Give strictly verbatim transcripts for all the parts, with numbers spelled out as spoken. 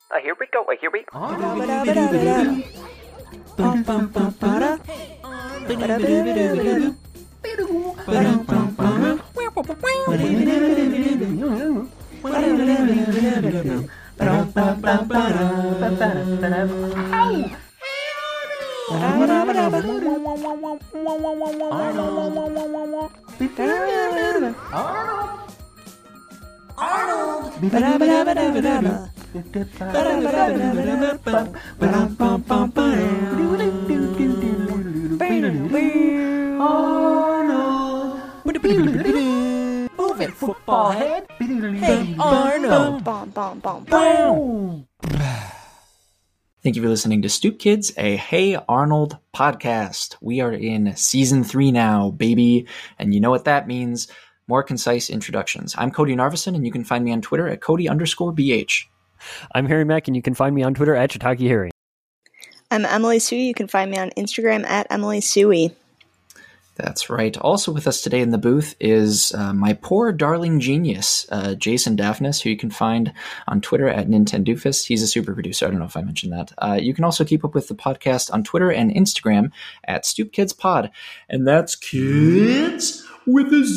Uh, here we go. Uh, here we go. Move it, football head. Hey, Arnold. Bom, bom, bom, bom. Thank you for listening to Stoop Kids, a Hey Arnold podcast. We are in season three now, baby. And you know what that means. More concise introductions. I'm Cody Narveson, and you can find me on Twitter at Cody underscore BH. I'm Harry Mack, and you can find me on Twitter at Shiitake Harry. I'm Emily Sui. You can find me on Instagram at Emily Sui. That's right. Also with us today in the booth is uh, my poor darling genius, uh, Jason Daphnis, who you can find on Twitter at Nintendoofus. He's a super producer. I don't know if I mentioned that. Uh, you can also keep up with the podcast on Twitter and Instagram at Stoop Kids Pod. And that's kids with a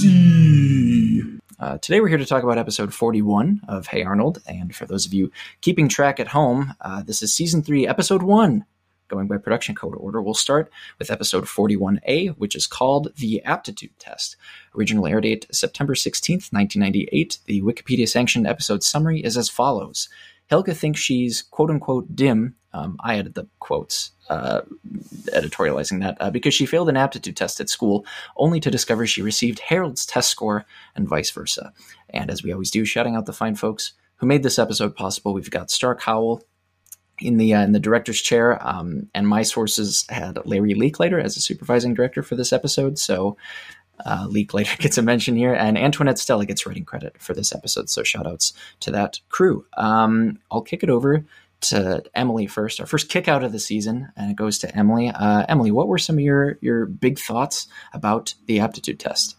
Z. Uh, today we're here to talk about episode forty-one of Hey Arnold. And for those of you keeping track at home, uh, this is season three, episode one. Going by production code order, we'll start with episode forty-one A, which is called The Aptitude Test. Original air date September sixteenth, nineteen ninety-eight. The Wikipedia-sanctioned episode summary is as follows. Helga thinks she's quote-unquote dim. Um, I added the quotes, uh, editorializing that, uh, because she failed an aptitude test at school, only to discover she received Harold's test score and vice versa. And as we always do, shouting out the fine folks who made this episode possible. We've got Stark Howell in the uh, in the director's chair, um, and my sources had Larry Leaklater as a supervising director for this episode, so uh, Leaklater gets a mention here, and Antoinette Stella gets writing credit for this episode, so shout-outs to that crew. Um, I'll kick it over to Emily first, our first kick out of the season, and it goes to Emily. Uh, Emily, what were some of your, your big thoughts about the aptitude test?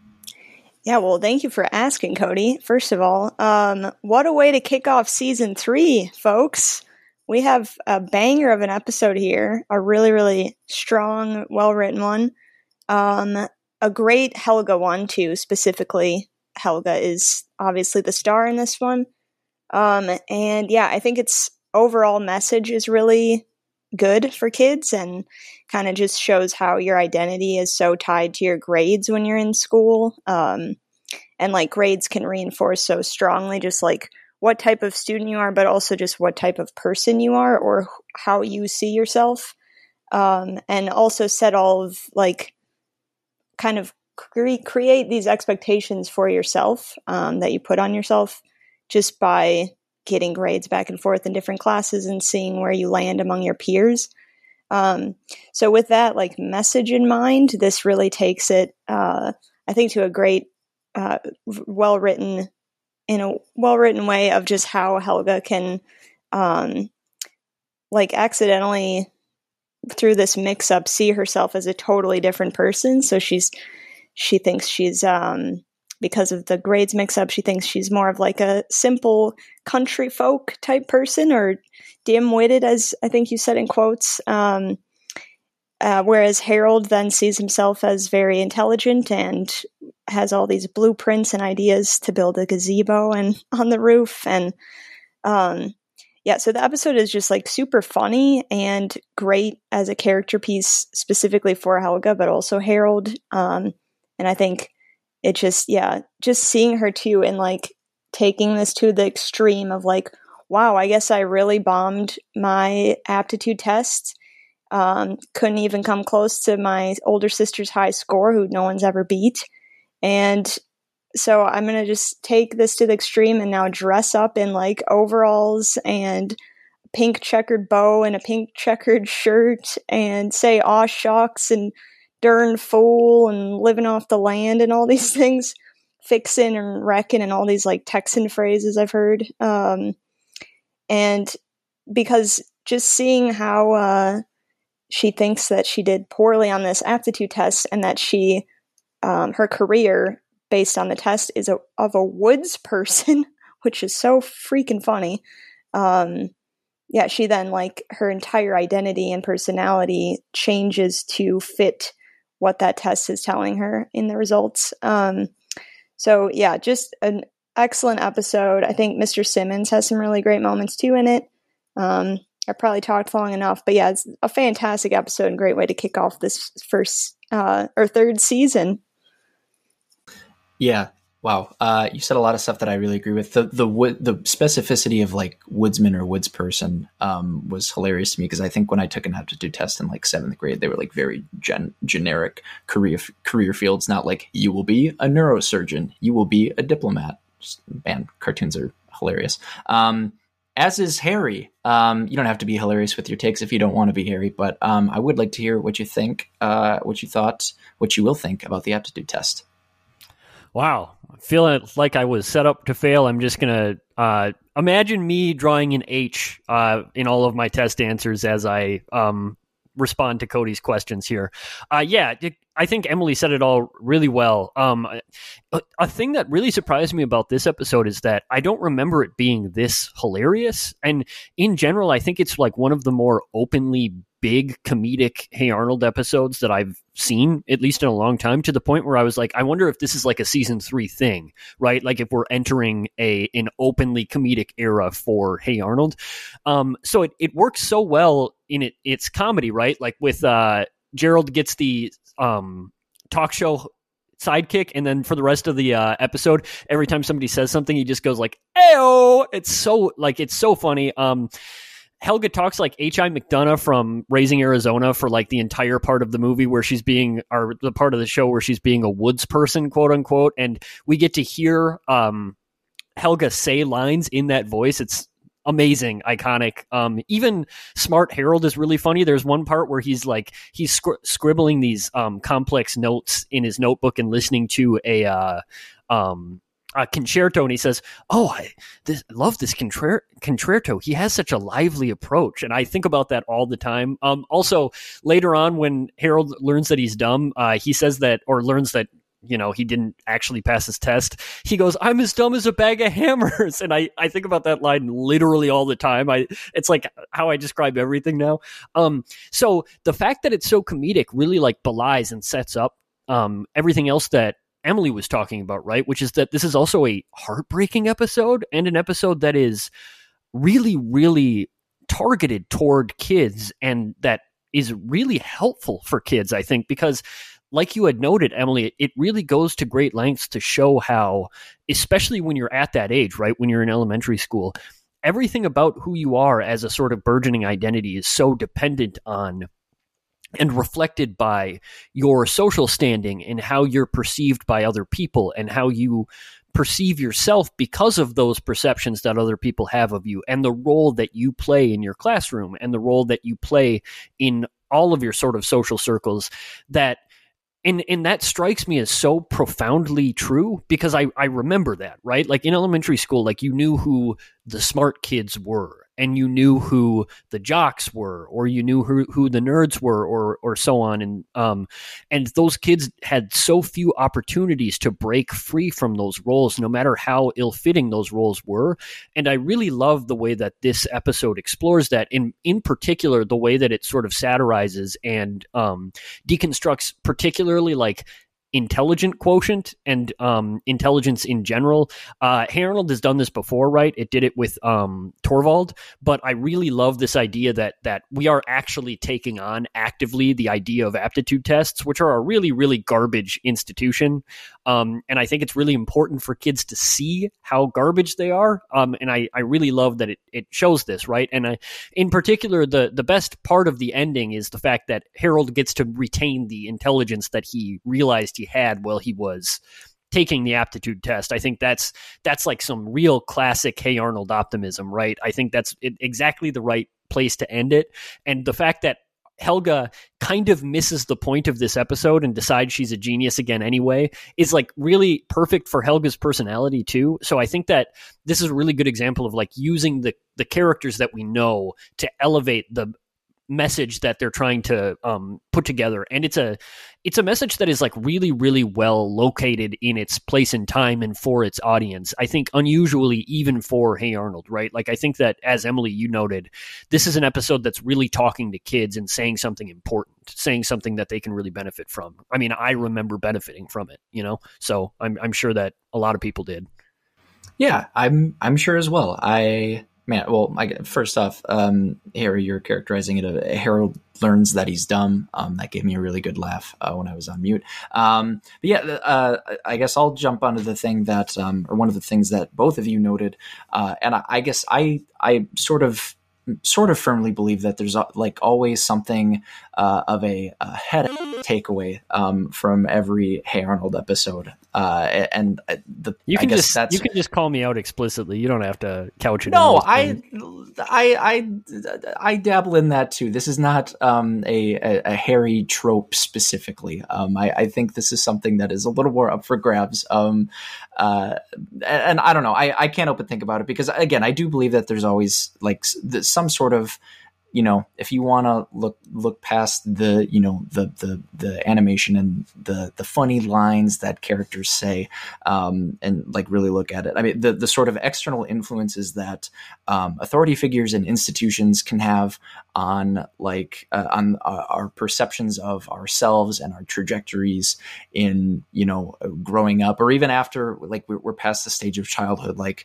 Yeah, well, thank you for asking, Cody. First of all, um, what a way to kick off season three, folks. We have a banger of an episode here, a really, really strong, well-written one. Um, a great Helga one, too, specifically. Helga is obviously the star in this one. Um, and yeah, I think its overall message is really good for kids and kind of just shows how your identity is so tied to your grades when you're in school. Um, and like grades can reinforce so strongly, just like what type of student you are, but also just what type of person you are or how you see yourself. Um, and also set all of like kind of cre- create these expectations for yourself um, that you put on yourself just by getting grades back and forth in different classes and seeing where you land among your peers. Um, so with that like message in mind, this really takes it, uh, I think, to a great, uh, well-written in a well-written way of just how Helga can, um, like accidentally through this mix-up see herself as a totally different person. So she's, she thinks she's, um, because of the grades mix-up, she thinks she's more of like a simple country folk type person or dim-witted, as I think you said in quotes. Um, uh, whereas Harold then sees himself as very intelligent and has all these blueprints and ideas to build a gazebo and on the roof. And um, yeah, so the episode is just like super funny and great as a character piece specifically for Helga, but also Harold. Um, and I think it just, yeah, just seeing her too and like taking this to the extreme of like, wow, I guess I really bombed my aptitude test. Um, couldn't even come close to my older sister's high score, who no one's ever beat. And so I'm going to just take this to the extreme and now dress up in like overalls and pink checkered bow and a pink checkered shirt and say aw shucks and darn fool and living off the land and all these things, fixin' and wrecking and all these like Texan phrases I've heard. Um, and because just seeing how uh, she thinks that she did poorly on this aptitude test and that she, um, her career based on the test is a, of a woods person, which is so freaking funny. Um, yeah, she then like her entire identity and personality changes to fit what that test is telling her in the results. Um, so yeah, just an excellent episode. I think Mister Simmons has some really great moments too in it. Um, I probably talked long enough, but yeah, it's a fantastic episode and great way to kick off this first uh, or third season. Yeah. Wow. Uh, you said a lot of stuff that I really agree with. The the the specificity of like woodsman or woodsperson um, was hilarious to me, because I think when I took an aptitude test in like seventh grade, they were like very gen- generic career career fields, not like you will be a neurosurgeon, you will be a diplomat. Just, man, cartoons are hilarious. Um, as is Harry. Um, you don't have to be hilarious with your takes if you don't want to be Harry, but um, I would like to hear what you think, uh, what you thought, what you will think about the aptitude test. Wow. Feeling like I was set up to fail. I'm just going to uh, imagine me drawing an H uh, in all of my test answers as I um, respond to Cody's questions here. Uh, yeah, I think Emily said it all really well. Um, a, a thing that really surprised me about this episode is that I don't remember it being this hilarious. And in general, I think it's like one of the more openly big comedic Hey Arnold episodes that I've seen, at least in a long time, to the point where I was like, I wonder if this is like a season three thing, right? Like if we're entering a an openly comedic era for Hey Arnold. Um, so it, it works so well in it, its comedy, right? Like with uh, Gerald gets the um, talk show sidekick, and then for the rest of the uh, episode, every time somebody says something, he just goes like, "Ayo!" It's so like it's so funny. Um, Helga talks like H I McDonough from Raising Arizona for like the entire part of the movie where she's being, or the part of the show where she's being a woods person, quote unquote. And we get to hear um, Helga say lines in that voice. It's amazing, iconic. Um, even Smart Harold is really funny. There's one part where he's like, he's scri- scribbling these um, complex notes in his notebook and listening to a, uh, um, a concerto, and he says, "Oh, I this, love this concer- concerto. He has such a lively approach." And I think about that all the time. Um, also, later on, when Harold learns that he's dumb, uh, he says that, or learns that, you know, he didn't actually pass his test. He goes, "I'm as dumb as a bag of hammers." And I, I think about that line literally all the time. I, it's like how I describe everything now. Um, so the fact that it's so comedic really like belies and sets up um, everything else that Emily was talking about, right? Which is that this is also a heartbreaking episode, and an episode that is really, really targeted toward kids, and that is really helpful for kids, I think, because like you had noted, Emily, it really goes to great lengths to show how, especially when you're at that age, right? When you're in elementary school, everything about who you are as a sort of burgeoning identity is so dependent on and reflected by your social standing and how you're perceived by other people and how you perceive yourself because of those perceptions that other people have of you, and the role that you play in your classroom and the role that you play in all of your sort of social circles. That And and that strikes me as so profoundly true, because I, I remember that, right? Like in elementary school, like you knew who the smart kids were, and you knew who the jocks were, or you knew who, who the nerds were, or or so on. And um and those kids had so few opportunities to break free from those roles, no matter how ill-fitting those roles were. And I really love the way that this episode explores that, in in particular, the way that it sort of satirizes and um deconstructs particularly like intelligent quotient and um, intelligence in general. Uh, Hey Arnold has done this before, right? It did it with um, Torvald, but I really love this idea that that we are actually taking on actively the idea of aptitude tests, which are a really, really garbage institution. Um, and I think it's really important for kids to see how garbage they are. Um, and I, I really love that it, it shows this, right? And I, in particular, the, the best part of the ending is the fact that Harold gets to retain the intelligence that he realized he had while he was taking the aptitude test. I think that's that's like some real classic Hey Arnold optimism, right? I think that's it, exactly the right place to end it. And the fact that Helga kind of misses the point of this episode and decides she's a genius again anyway is like really perfect for Helga's personality too. So I think that this is a really good example of like using the the characters that we know to elevate the message that they're trying to um, put together, and it's a it's a message that is like really, really well located in its place and time and for its audience. I think unusually even for Hey Arnold, right? Like I think that, as Emily, you noted, this is an episode that's really talking to kids and saying something important, saying something that they can really benefit from. I mean, I remember benefiting from it, you know, so I'm I'm sure that a lot of people did. Yeah, I'm I'm sure as well. I. Man, well, I, first off, um, Harry, you're characterizing it. Uh, Harold learns that he's dumb. Um, that gave me a really good laugh uh, when I was on mute. Um, but yeah, uh, I guess I'll jump onto the thing that, um, or one of the things that both of you noted. Uh, and I, I guess I, I sort of, sort of firmly believe that there's uh, like always something uh, of a, a head takeaway um, from every Hey Arnold episode. Uh, and the you can I guess just that's, you can just call me out explicitly. You don't have to couch it. No, in I, I, I, I dabble in that too. This is not um, a, a, a Harry trope specifically. Um, I, I think this is something that is a little more up for grabs. Um, uh, and, and I don't know. I, I can't help but think about it because, again, I do believe that there's always like some sort of, you know, if you want to look look past the, you know, the the the animation and the the funny lines that characters say, um, and like really look at it. I mean, the the sort of external influences that um, authority figures and institutions can have on like uh, on uh, our perceptions of ourselves and our trajectories in, you know, growing up, or even after like we're, we're past the stage of childhood, like.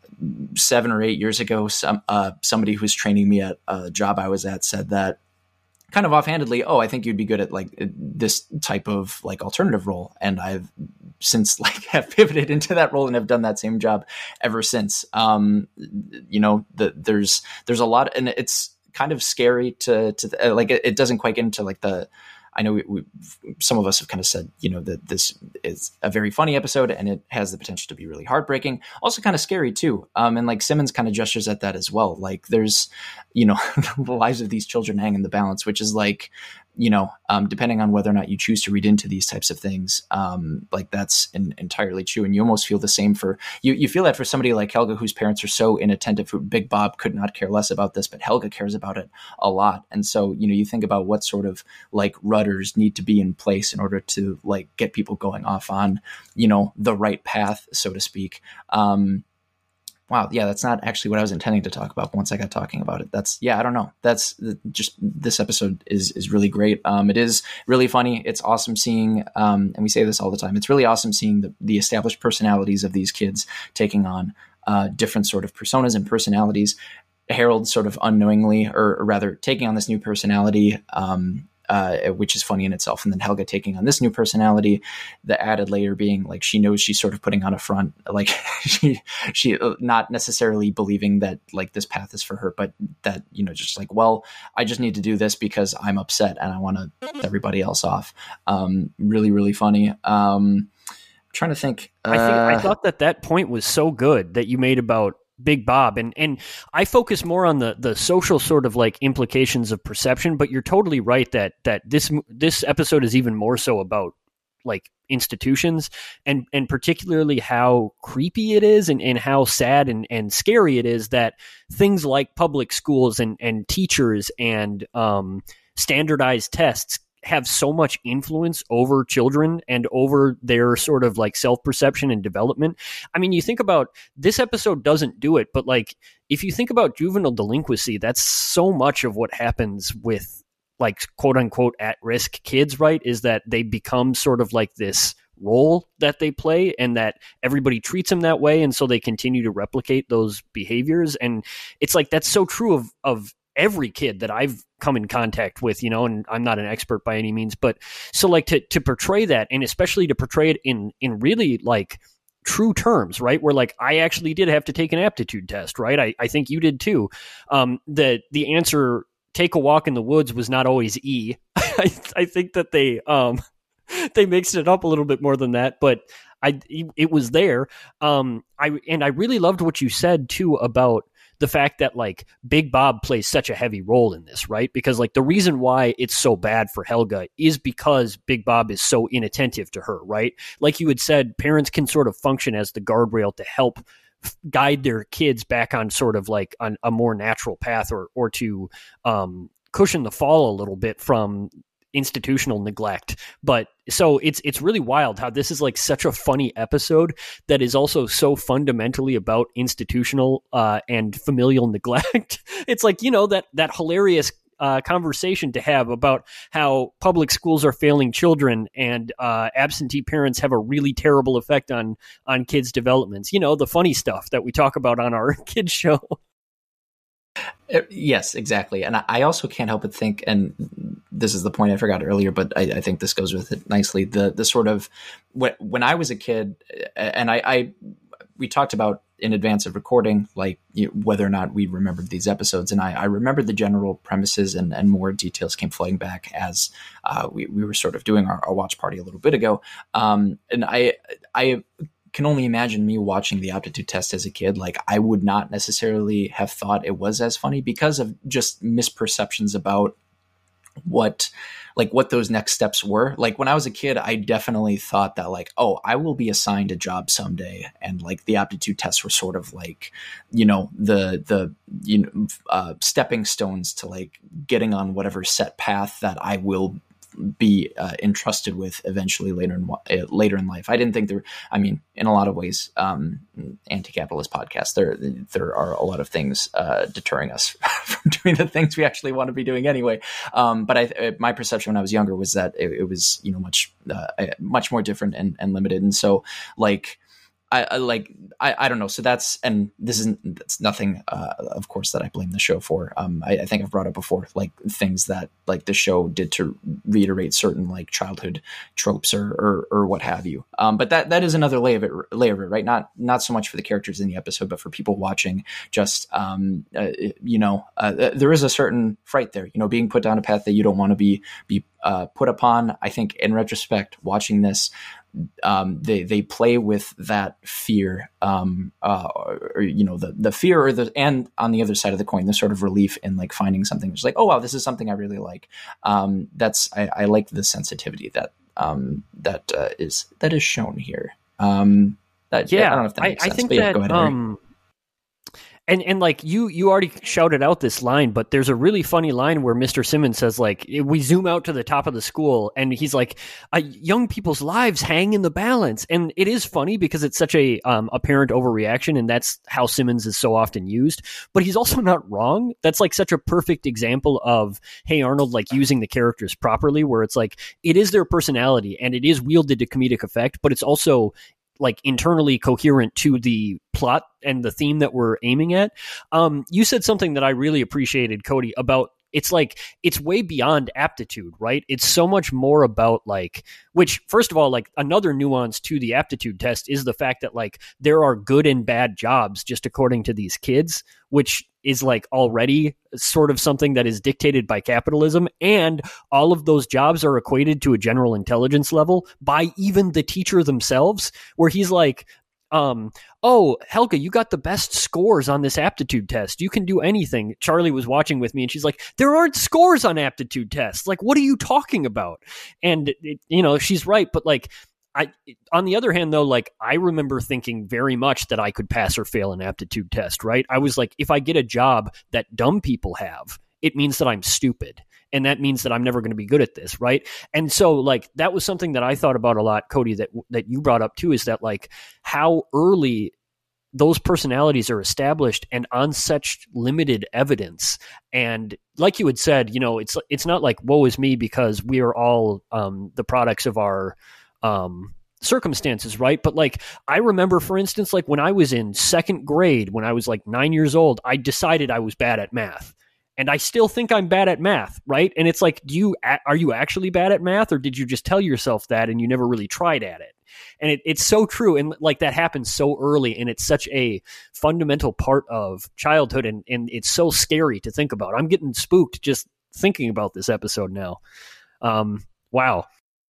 Seven or eight years ago, some uh, somebody who was training me at a job I was at said that kind of offhandedly, oh, I think you'd be good at like this type of like alternative role. And I've since like have pivoted into that role and have done that same job ever since. Um, you know, the, there's there's a lot, and it's kind of scary to to like it, it doesn't quite get into like the. I know we, we, some of us have kind of said, you know, that this is a very funny episode and it has the potential to be really heartbreaking. Also kind of scary too. Um, and like Simmons kind of gestures at that as well. Like there's, you know, the lives of these children hang in the balance, which is like, you know, um, depending on whether or not you choose to read into these types of things, um, like that's in, entirely true. And you almost feel the same for you. You feel that for somebody like Helga, whose parents are so inattentive. Big Bob could not care less about this, but Helga cares about it a lot. And so, you know, you think about what sort of like rudders need to be in place in order to like get people going off on, you know, the right path, so to speak. Um, Wow. Yeah, that's not actually what I was intending to talk about. But once I got talking about it, that's, yeah, I don't know. That's just, this episode is, is really great. Um, it is really funny. It's awesome seeing, um, and we say this all the time, it's really awesome seeing the, the established personalities of these kids taking on uh, different sort of personas and personalities. Harold sort of unknowingly, or, or rather taking on this new personality, um, Uh, which is funny in itself. And then Helga taking on this new personality, the added layer being like, she knows she's sort of putting on a front, like she, she uh, not necessarily believing that like this path is for her, but that, you know, just like, well, I just need to do this because I'm upset and I want to piss everybody else off. Um, really, really funny. Um, I'm trying to think. Uh, I think I thought that that point was so good that you made about Big Bob, and and I focus more on the the social sort of like implications of perception, but you're totally right that that this this episode is even more so about like institutions and and particularly how creepy it is and, and how sad and, and scary it is that things like public schools and and teachers and um, standardized tests have so much influence over children and over their sort of like self-perception and development. I mean, you think about this episode doesn't do it, but like if you think about juvenile delinquency, that's so much of what happens with like quote unquote at-risk kids, right? Is that they become sort of like this role that they play and that everybody treats them that way. And so they continue to replicate those behaviors. And it's like, that's so true of, of every kid that I've come in contact with, you know, and I'm not an expert by any means, but so like to, to portray that, and especially to portray it in, in really like true terms, right? Where like, I actually did have to take an aptitude test, right? I, I think you did too. Um, the, the answer, take a walk in the woods, was not always E. I, I think that they, um, they mixed it up a little bit more than that, but I, it was there. Um, I, and I really loved what you said too about the fact that like Big Bob plays such a heavy role in this, right? Because like the reason why it's so bad for Helga is because Big Bob is so inattentive to her, right? Like you had said, parents can sort of function as the guardrail to help guide their kids back on sort of like on a more natural path, or or to um, cushion the fall a little bit from institutional neglect. But so it's it's really wild how this is like such a funny episode that is also so fundamentally about institutional uh, and familial neglect. It's like, you know, that that hilarious uh, conversation to have about how public schools are failing children and uh, absentee parents have a really terrible effect on on kids' developments. You know, the funny stuff that we talk about on our kids show. Yes, exactly. And I also can't help but think, and this is the point I forgot earlier, but I, I think this goes with it nicely. The the sort of when, when I was a kid, and I, I we talked about in advance of recording, like you know, whether or not we remembered these episodes, and I, I remembered the general premises, and, and more details came flooding back as uh, we we were sort of doing our, our watch party a little bit ago. Um, and I I. can only imagine me watching the aptitude test as a kid. Like I would not necessarily have thought it was as funny because of just misperceptions about what, like what those next steps were. Like when I was a kid, I definitely thought that like, oh, I will be assigned a job someday. And like the aptitude tests were sort of like, you know, the, the, you know, uh, stepping stones to like getting on whatever set path that I will be uh, entrusted with eventually later in uh, later in life. I didn't think there. I mean, in a lot of ways, um, anti-capitalist podcasts. There, there are a lot of things uh, deterring us from doing the things we actually want to be doing anyway. Um, but I, my perception when I was younger was that it, it was, you know, much, uh, much more different and, and limited. And so, like. I, I like, I, I don't know. So that's, and this isn't, that's nothing, uh, of course, that I blame the show for. Um, I, I think I've brought up before, like things that like the show did to reiterate certain like childhood tropes or, or, or what have you. Um, but that, that is another layer of it, layer of it, right? Not, not so much for the characters in the episode, but for people watching just, um, uh, you know, uh, there is a certain fright there, you know, being put down a path that you don't want to be, be, uh, put upon. I think in retrospect, watching this, um, they, they play with that fear, um, uh, or, or, you know, the, the fear or the, and on the other side of the coin, the sort of relief in like finding something that's like, oh, wow, this is something I really like. Um, that's, I, I like the sensitivity that, um, that, uh, is, that is shown here. Um, that, yeah, I don't know if that makes I, sense, I think but yeah, that, go ahead, Harry. um, And and like you you already shouted out this line, but there's a really funny line where Mister Simmons says, like, we zoom out to the top of the school and he's like, young people's lives hang in the balance. And it is funny because it's such a um, apparent overreaction, and that's how Simmons is so often used. But he's also not wrong. That's like such a perfect example of Hey Arnold, like using the characters properly, where it's like it is their personality and it is wielded to comedic effect, but it's also like internally coherent to the plot and the theme that we're aiming at. Um, you said something that I really appreciated, Cody, about it's like, it's way beyond aptitude, right? It's so much more about like, which first of all, like another nuance to the aptitude test is the fact that like there are good and bad jobs just according to these kids, which is like already sort of something that is dictated by capitalism. And all of those jobs are equated to a general intelligence level by even the teacher themselves, where he's like, um, oh, Helga, you got the best scores on this aptitude test. You can do anything. Charlie was watching with me and she's like, there aren't scores on aptitude tests. Like, what are you talking about? And, it, you know, she's right. But like, I, on the other hand, though, like I remember thinking very much that I could pass or fail an aptitude test, right? I was like, if I get a job that dumb people have, it means that I'm stupid. And that means that I'm never going to be good at this, right? And so, like, that was something that I thought about a lot, Cody, that that you brought up too, is that, like, how early those personalities are established and on such limited evidence. And like you had said, you know, it's it's not like, woe is me, because we are all um, the products of our um, circumstances, right? But, like, I remember, for instance, like, when I was in second grade, when I was, like, nine years old, I decided I was bad at math. And I still think I'm bad at math, right? And it's like, do you are you actually bad at math, or did you just tell yourself that and you never really tried at it? And it, it's so true, and like that happens so early, and it's such a fundamental part of childhood, and, and it's so scary to think about. I'm getting spooked just thinking about this episode now. Um, wow.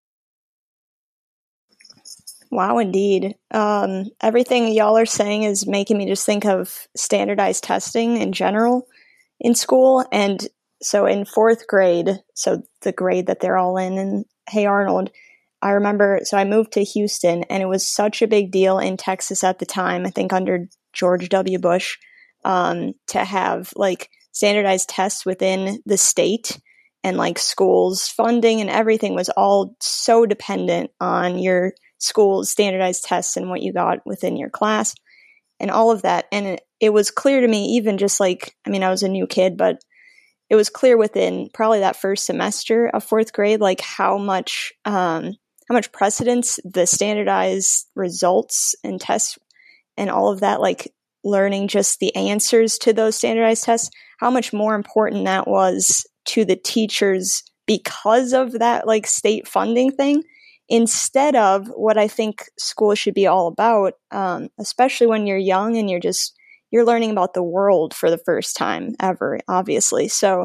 Wow, indeed. Um, everything y'all are saying is making me just think of standardized testing in general in school. And so in fourth grade, so the grade that they're all in in Hey Arnold, I remember, so I moved to Houston, and it was such a big deal in Texas at the time, I think under George W. Bush, um, to have like standardized tests within the state, and like schools funding and everything was all so dependent on your school's standardized tests and what you got within your class and all of that. And it, it was clear to me, even just like, I mean, I was a new kid, but it was clear within probably that first semester of fourth grade, like how much, um, how much precedence the standardized results and tests and all of that, like learning just the answers to those standardized tests, how much more important that was to the teachers because of that like state funding thing, instead of what I think school should be all about, um, especially when you're young and you're just, you're learning about the world for the first time ever, obviously. So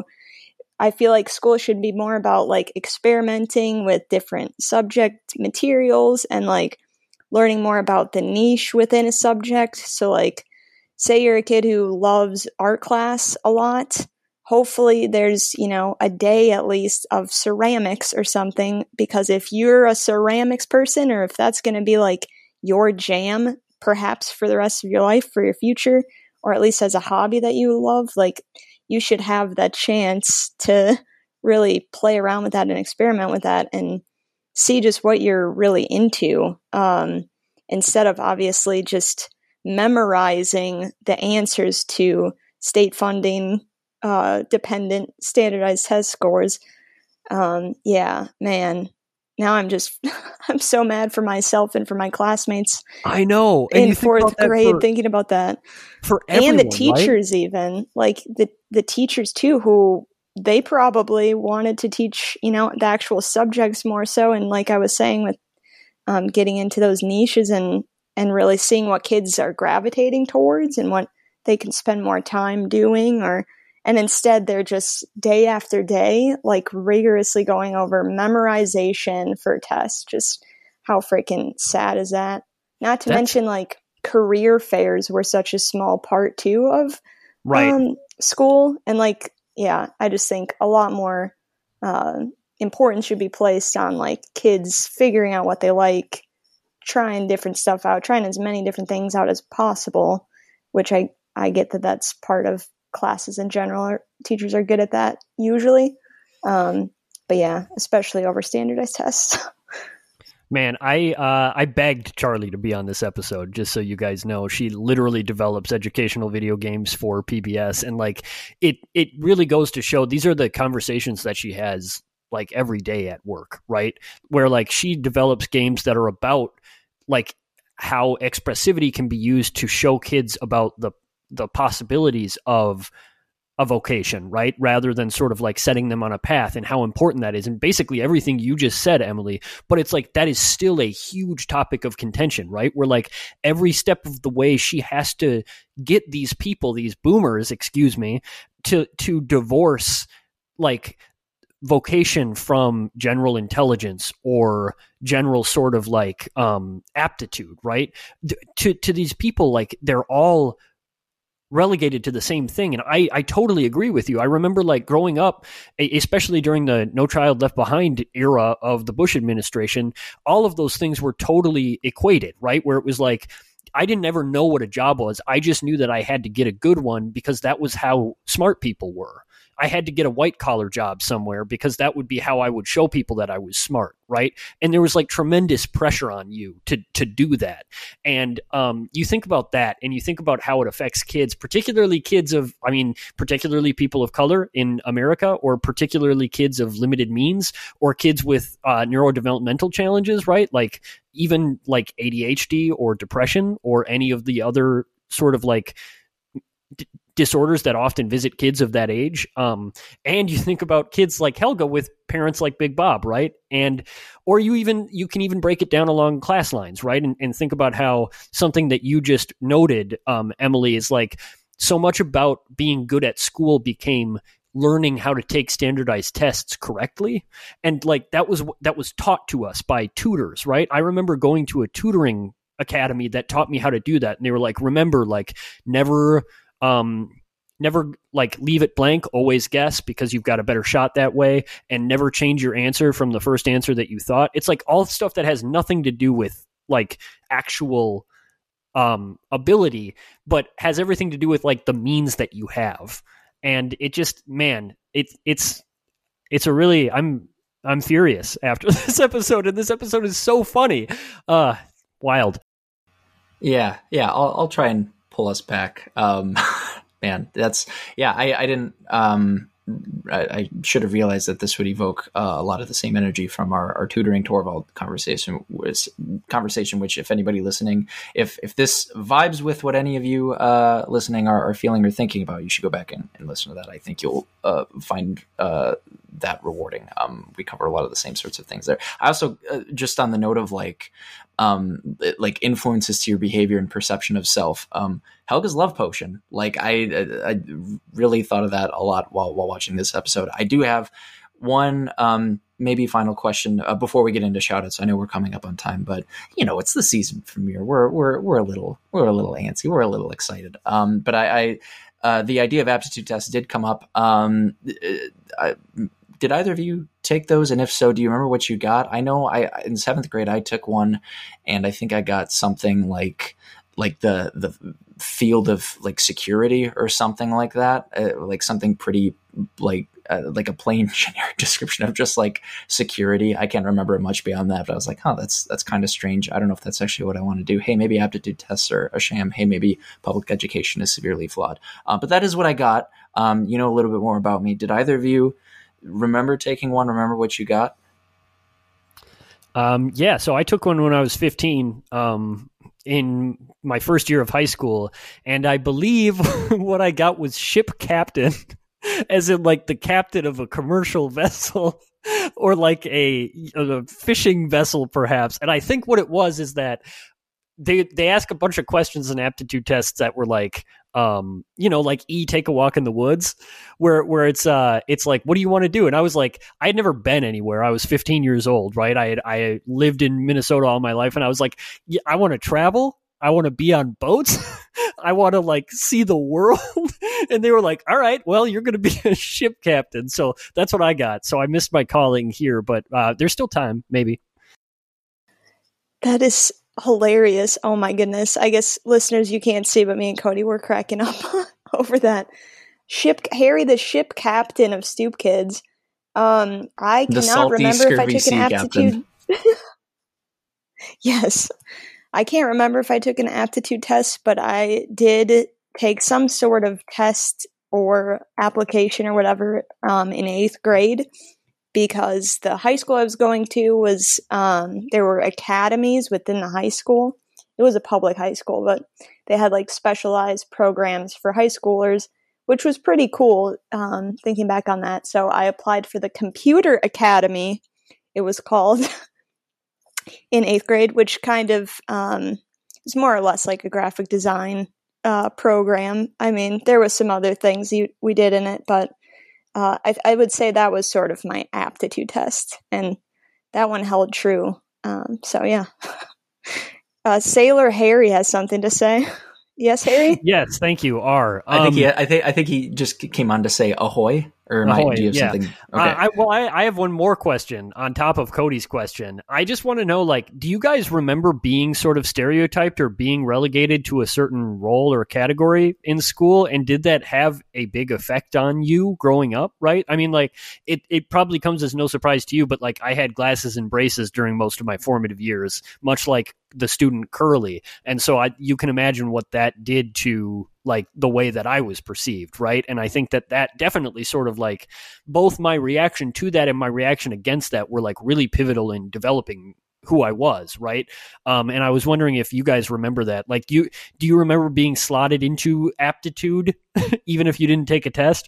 I feel like school should be more about like experimenting with different subject materials and like learning more about the niche within a subject. So like, say you're a kid who loves art class a lot. Hopefully there's, you know, a day at least of ceramics or something, because if you're a ceramics person, or if that's going to be like your jam, perhaps for the rest of your life, for your future, or at least as a hobby that you love, like you should have that chance to really play around with that and experiment with that and see just what you're really into, um, instead of obviously just memorizing the answers to state funding uh, dependent standardized test scores. Um, yeah, man. Now I'm just, I'm so mad for myself and for my classmates. I know. And in fourth grade, for, thinking about that. For everyone, and the teachers, right? even like the the teachers too, who they probably wanted to teach, you know, the actual subjects more so. And like I was saying, with um, getting into those niches and and really seeing what kids are gravitating towards and what they can spend more time doing, or and instead they're just day after day, like rigorously going over memorization for tests. Just how freaking sad is that? Not to That's- mention like career fairs were such a small part too of right. um, school. And like, yeah, I just think a lot more uh, importance should be placed on like kids figuring out what they like, trying different stuff out, trying as many different things out as possible, which I, I get that that's part of classes in general. Teachers are good at that usually. Um, but yeah, especially over standardized tests. Man, I uh, I begged Charlie to be on this episode, just so you guys know. She literally develops educational video games for P B S, and like it it really goes to show these are the conversations that she has like every day at work, right? Where like she develops games that are about like how expressivity can be used to show kids about the the possibilities of a vocation, right? Rather than sort of like setting them on a path, and how important that is. And basically everything you just said, Emily, but it's like, that is still a huge topic of contention, right? Where like every step of the way she has to get these people, these boomers, excuse me, to, to divorce like vocation from general intelligence or general sort of like um, aptitude, right? D- to, to these people, like they're all relegated to the same thing. And I, I totally agree with you. I remember like growing up, especially during the No Child Left Behind era of the Bush administration, all of those things were totally equated, right? Where it was like, I didn't ever know what a job was. I just knew that I had to get a good one because that was how smart people were. I had to get a white collar job somewhere because that would be how I would show people that I was smart, right? And there was like tremendous pressure on you to to do that. And um, you think about that, and you think about how it affects kids, particularly kids of, I mean, particularly people of color in America, or particularly kids of limited means, or kids with uh, neurodevelopmental challenges, right? Like even like A D H D or depression or any of the other sort of like d- disorders that often visit kids of that age. Um, and you think about kids like Helga with parents like Big Bob, right? And, or you even, you can even break it down along class lines, right? And, and think about how something that you just noted, um, Emily, is like so much about being good at school became learning how to take standardized tests correctly. And like, that was, that was taught to us by tutors, right? I remember going to a tutoring academy that taught me how to do that. And they were like, remember, like never, Um, never like leave it blank, always guess, because you've got a better shot that way, and never change your answer from the first answer that you thought. It's like all stuff that has nothing to do with like actual um, ability, but has everything to do with like the means that you have. and it just, man, it it's it's a really I'm I'm furious after this episode, and this episode is so funny, uh, wild. Yeah, yeah, I'll I'll try and pull us back. Um, man, that's yeah. I I didn't. Um, I, I should have realized that this would evoke uh, a lot of the same energy from our, our tutoring Torvald conversation. Was conversation which, if anybody listening, if if this vibes with what any of you uh, listening are, are feeling or thinking about, you should go back and, and listen to that. I think you'll uh, find uh, that rewarding. Um, we cover a lot of the same sorts of things there. I also uh, just on the note of like. Um, like influences to your behavior and perception of self. Um, Helga's love potion. Like I, I, I really thought of that a lot while while watching this episode. I do have one, um, maybe final question uh, before we get into shoutouts. I know we're coming up on time, but you know it's the season premiere. We're we're we're a little we're a little antsy. We're a little excited. Um, but I, I uh, the idea of aptitude tests did come up. Um, I, Did either of you take those? And if so, do you remember what you got? I know I in seventh grade I took one, and I think I got something like like the the field of like security or something like that, uh, like something pretty like uh, like a plain generic description of just like security. I can't remember much beyond that, but I was like, oh, that's that's kind of strange. I don't know if that's actually what I want to do. Hey, maybe aptitude tests are a sham. Hey, maybe public education is severely flawed. Uh, but that is what I got. Um, you know a little bit more about me. Did either of you remember taking one? Remember what you got? Um, yeah, so I took one when I was fifteen, um, in my first year of high school, and I believe what I got was ship captain, as in like the captain of a commercial vessel or like a, a fishing vessel, perhaps. And I think what it was is that they they ask a bunch of questions and aptitude tests that were like, um, you know, like E, take a walk in the woods, where where it's uh it's like, what do you want to do? And I was like, I had never been anywhere. I was fifteen years old, right? I had I lived in Minnesota all my life, and I was like, yeah, I want to travel. I want to be on boats. I want to like see the world. And they were like, all right, well, you're going to be a ship captain. So that's what I got. So I missed my calling here, but uh, there's still time, maybe. That is hilarious. Oh my goodness. I guess listeners, you can't see, but me and Cody were cracking up over that. Ship Harry, the ship captain of Stoop Kids. Um, I the cannot remember if I took an aptitude. Yes. I can't remember if I took an aptitude test, but I did take some sort of test or application or whatever um, in eighth grade, because the high school I was going to was, um, there were academies within the high school. It was a public high school, but they had like specialized programs for high schoolers, which was pretty cool, um, thinking back on that. So I applied for the computer academy, it was called, in eighth grade, which kind of um, is more or less like a graphic design uh, program. I mean, there was some other things you, we did in it, but uh, I, I would say that was sort of my aptitude test, and that one held true. Um, so yeah. uh, Sailor Harry has something to say. Yes, Harry? Yes, thank you, R. Um, I think he. I think. I think he just came on to say ahoy. Or am ahoy, I, do you have yeah. something? Okay. Uh, I, well, I, I have one more question on top of Cody's question. I just want to know, like, do you guys remember being sort of stereotyped or being relegated to a certain role or category in school? And did that have a big effect on you growing up, right? I mean, like, it, it probably comes as no surprise to you, but, like, I had glasses and braces during most of my formative years, much like the student Curly. And so I, you can imagine what that did to, like, the way that I was perceived, right? And I think that that definitely sort of like both my reaction to that and my reaction against that were like really pivotal in developing who I was, right? Um, and I was wondering if you guys remember that. Like, do you, do you remember being slotted into aptitude even if you didn't take a test?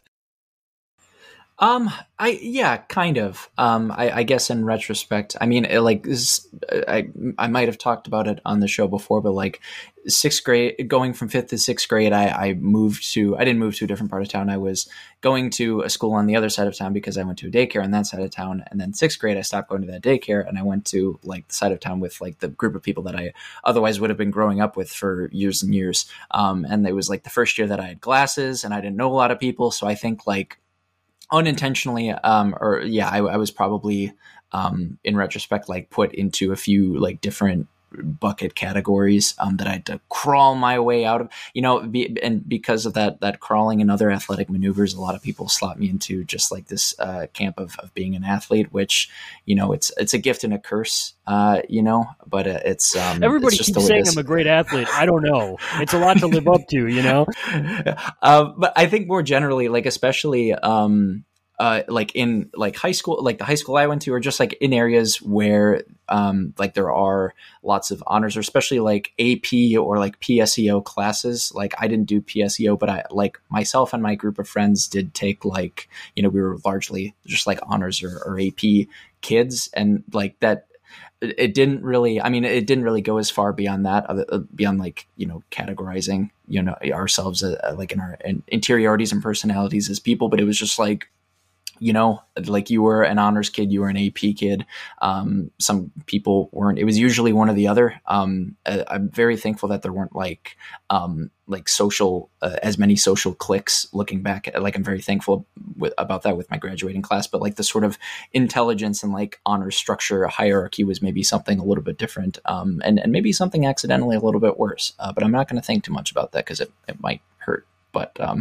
Um, I, yeah, kind of. Um, I, I guess in retrospect, I mean, it, like, this, I, I might have talked about it on the show before, but like sixth grade, going from fifth to sixth grade, I, I moved to, I didn't move to a different part of town. I was going to a school on the other side of town because I went to a daycare on that side of town. And then sixth grade, I stopped going to that daycare and I went to like the side of town with like the group of people that I otherwise would have been growing up with for years and years. Um, and it was like the first year that I had glasses and I didn't know a lot of people. So I think like, unintentionally, um, or yeah, I, I was probably, um, in retrospect, like put into a few like different bucket categories um, that I had to crawl my way out of, you know, be, and because of that, that crawling and other athletic maneuvers, a lot of people slot me into just like this uh, camp of, of being an athlete, which, you know, it's, it's a gift and a curse, uh, you know, but uh, it's, um, everybody it's just keeps saying I'm a great athlete. I don't know. It's a lot to live up to, you know? uh, but I think more generally, like, especially, um, Uh, like in like high school, like the high school I went to, or just like in areas where um, like there are lots of honors, or especially like A P or like P S E O classes. Like I didn't do P S E O, but I like myself and my group of friends did take like, you know, we were largely just like honors or, or A P kids. And like that, it didn't really, I mean, it didn't really go as far beyond that, uh, beyond like, you know, categorizing, you know, ourselves uh, like in our in interiorities and personalities as people, but it was just like, you know, like you were an honors kid, you were an A P kid. Um, some people weren't. It was usually one or the other. Um, I, I'm very thankful that there weren't like um, like social uh, as many social cliques. Looking back, like I'm very thankful with, about that with my graduating class. But like the sort of intelligence and like honors structure hierarchy was maybe something a little bit different, um, and and maybe something accidentally a little bit worse. Uh, but I'm not going to think too much about that because it it might hurt. But um,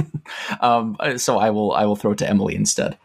um, so I will I will throw it to Emily instead.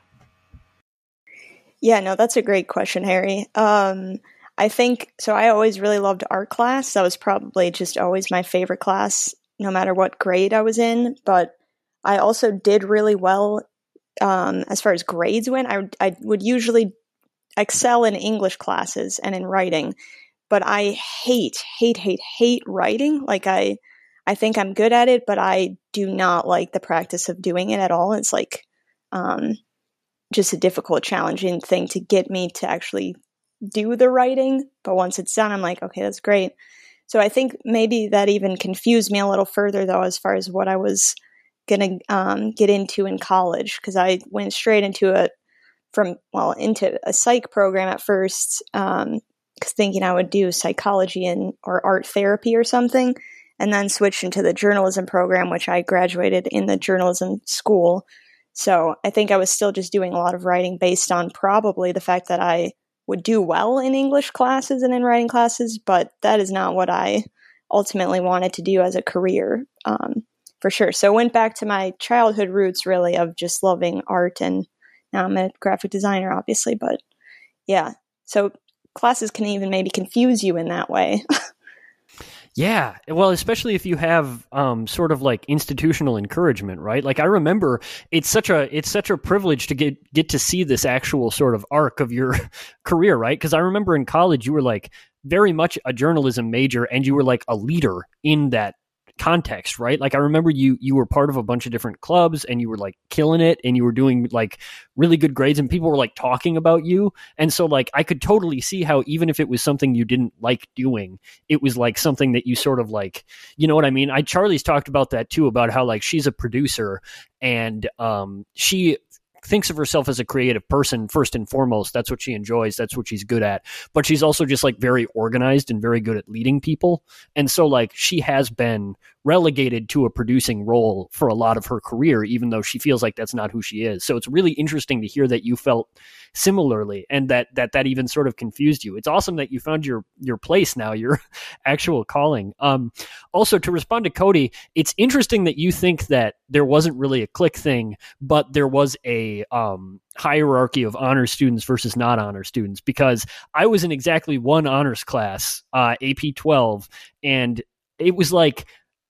Yeah, no, that's a great question, Harry. Um, I think so. I always really loved art class. That was probably just always my favorite class, no matter what grade I was in. But I also did really well um, as far as grades went. I I would usually excel in English classes and in writing, but I hate hate hate hate writing. Like I. I think I'm good at it, but I do not like the practice of doing it at all. It's like um, just a difficult, challenging thing to get me to actually do the writing. But once it's done, I'm like, okay, that's great. So I think maybe that even confused me a little further, though, as far as what I was going to um, get into in college, because I went straight into a from well into a psych program at first, um, thinking I would do psychology and or art therapy or something. And then switched into the journalism program, which I graduated in the journalism school. So I think I was still just doing a lot of writing based on probably the fact that I would do well in English classes and in writing classes, but that is not what I ultimately wanted to do as a career, um, for sure. So I went back to my childhood roots, really, of just loving art, and now I'm a graphic designer, obviously. But yeah, so classes can even maybe confuse you in that way. Yeah, well, especially if you have um, sort of like institutional encouragement, right? Like I remember, it's such a it's such a privilege to get get to see this actual sort of arc of your career, right? Because I remember in college you were like very much a journalism major, and you were like a leader in that context, right? Like I remember you you were part of a bunch of different clubs, and you were like killing it, and you were doing like really good grades, and people were like talking about you. And so like I could totally see how even if it was something you didn't like doing, it was like something that you sort of like, you know what I mean? I Charlie's talked about that too, about how like she's a producer, and um she thinks of herself as a creative person first and foremost. That's what she enjoys. That's what she's good at. But she's also just like very organized and very good at leading people. And so like she has been relegated to a producing role for a lot of her career, even though she feels like that's not who she is. So it's really interesting to hear that you felt similarly, and that that that even sort of confused you. It's awesome that you found your your place now, your actual calling. Um, also, to respond to Cody, it's interesting that you think that there wasn't really a clique thing, but there was a um, hierarchy of honor students versus not honor students, because I was in exactly one honors class, uh, A P twelve, and it was like,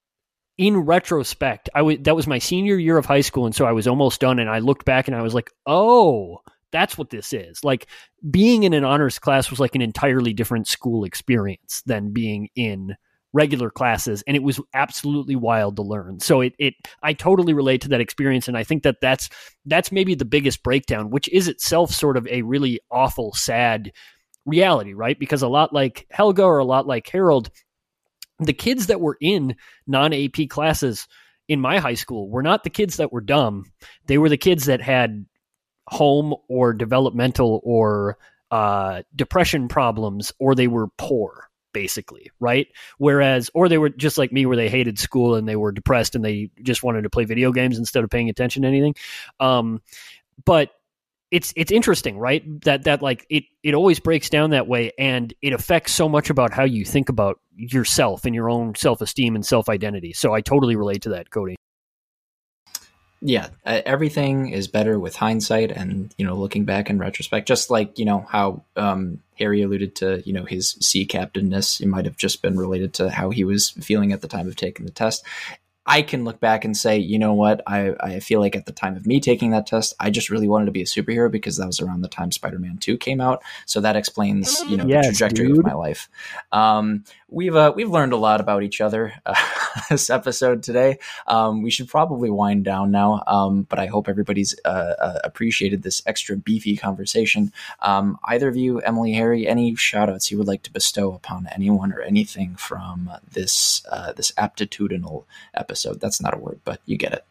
in retrospect, I w- that was my senior year of high school, and so I was almost done, and I looked back and I was like, oh, that's what this is. Like being in an honors class was like an entirely different school experience than being in regular classes, and it was absolutely wild to learn. So it, it, I totally relate to that experience, and I think that that's that's maybe the biggest breakdown, which is itself sort of a really awful, sad reality, right? Because a lot like Helga or a lot like Harold, the kids that were in non-A P classes in my high school were not the kids that were dumb. They were the kids that had home or developmental or uh, depression problems, or they were poor, basically, right? Whereas, or they were just like me, where they hated school and they were depressed and they just wanted to play video games instead of paying attention to anything. Um, but it's it's interesting, right? That that like it it always breaks down that way, and it affects so much about how you think about yourself and your own self-esteem and self-identity. So I totally relate to that, Cody. Yeah, uh, everything is better with hindsight and, you know, looking back in retrospect, just like, you know, how um, Harry alluded to, you know, his sea captainness. It might have just been related to how he was feeling at the time of taking the test. I can look back and say, you know what, I, I feel like at the time of me taking that test, I just really wanted to be a superhero because that was around the time Spider-Man two came out. So that explains, you know, yes, the trajectory dude. of my life. Um, we've uh, we've learned a lot about each other uh, this episode today. Um, we should probably wind down now, um, but I hope everybody's uh, uh, appreciated this extra beefy conversation. Um, either of you, Emily, Harry, any shout-outs you would like to bestow upon anyone or anything from this uh, this aptitudinal episode? Episode. That's not a word, but you get it.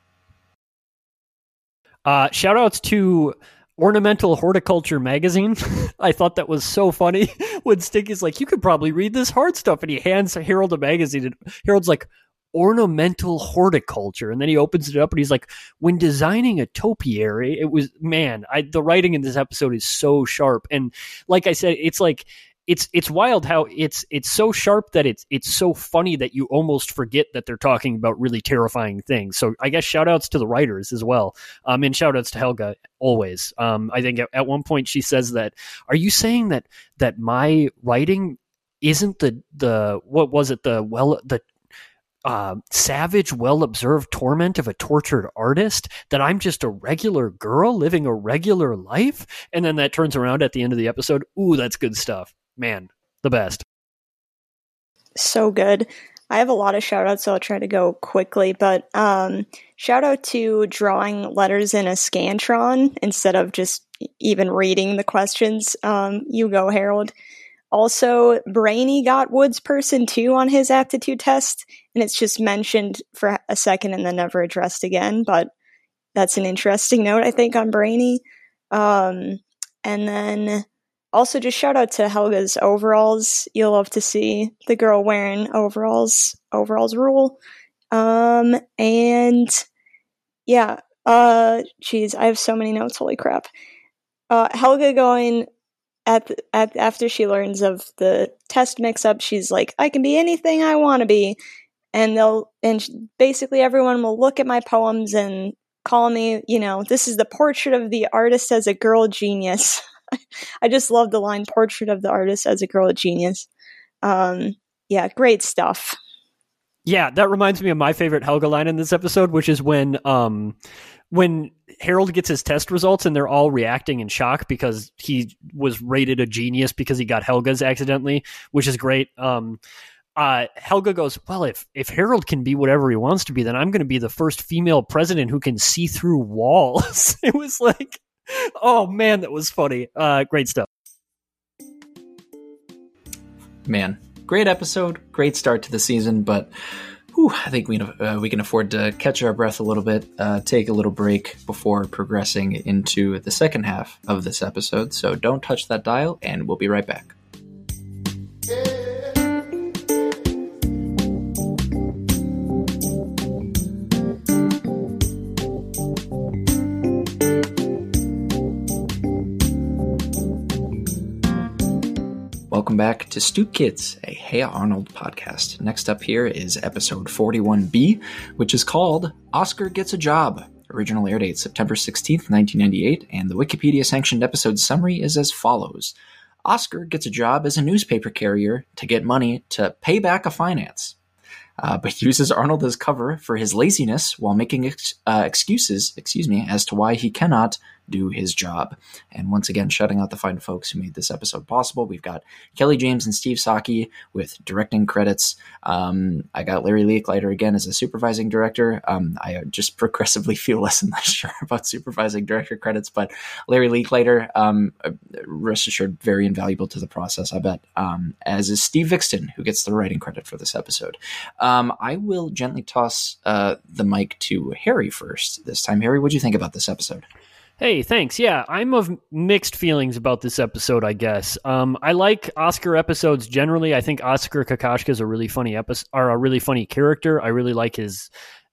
Uh, shout outs to Ornamental Horticulture Magazine. I thought that was so funny when Stinky's like, you could probably read this hard stuff, and he hands Harold a magazine, and Harold's like, ornamental horticulture, and then he opens it up and he's like, when designing a topiary, it was, man, I, the writing in this episode is so sharp. And like I said, it's like, It's it's wild how it's it's so sharp that it's it's so funny that you almost forget that they're talking about really terrifying things. So I guess shout outs to the writers as well. Um, and shout outs to Helga always. Um, I think at, at one point she says that, are you saying that that my writing isn't the the what was it the well the Uh, savage, well-observed torment of a tortured artist, that I'm just a regular girl living a regular life? And then that turns around at the end of the episode. Ooh, that's good stuff. Man, the best. So good. I have a lot of shout outs, so I'll try to go quickly, but um, shout out to drawing letters in a Scantron instead of just even reading the questions. Um, you go, Harold. Also, Brainy got Woods Person two on his aptitude test, and it's just mentioned for a second and then never addressed again, but that's an interesting note, I think, on Brainy. Um, and then also just shout out to Helga's overalls. You'll love to see the girl wearing overalls. Overalls rule. Um, and yeah, uh, geez, I have so many notes, holy crap. Uh, Helga going... At, the, at after she learns of the test mix-up, she's like, I can be anything I want to be, and they'll and basically everyone will look at my poems and call me, you know, this is the portrait of the artist as a girl genius. I just love the line, portrait of the artist as a girl genius. Um, yeah, great stuff. Yeah, that reminds me of my favorite Helga line in this episode, which is when um when Harold gets his test results and they're all reacting in shock because he was rated a genius because he got Helga's accidentally, which is great. Um, uh, Helga goes, well, if, if Harold can be whatever he wants to be, then I'm going to be the first female president who can see through walls. It was like, oh man, that was funny. Uh, great stuff. Man, great episode, great start to the season, but whew, I think we uh, we can afford to catch our breath a little bit, uh, take a little break before progressing into the second half of this episode. So don't touch that dial, and we'll be right back. Welcome back to Stoop Kids, a Hey Arnold podcast. Next up here is episode forty-one B, which is called Oscar Gets a Job. Original air date September sixteenth, nineteen ninety-eight, and the Wikipedia-sanctioned episode summary is as follows. Oscar gets a job as a newspaper carrier to get money to pay back a finance, uh, but uses Arnold as cover for his laziness while making ex- uh, excuses, excuse me, as to why he cannot do his job. And once again, shouting out the fine folks who made this episode possible. We've got Kelly James and Steve Saki with directing credits. Um, I got Larry Leaklighter again as a supervising director. Um, I just progressively feel less and less sure about supervising director credits, but Larry Leaklighter, um, rest assured, very invaluable to the process, I bet, um, as is Steve Vixton, who gets the writing credit for this episode. Um, I will gently toss uh, the mic to Harry first this time. Harry, what do you think about this episode? Hey, thanks. Yeah, I'm of mixed feelings about this episode, I guess. Um, I like Oscar episodes generally. I think Oscar Kokoschka is a really funny episode, or a really funny character. I really like his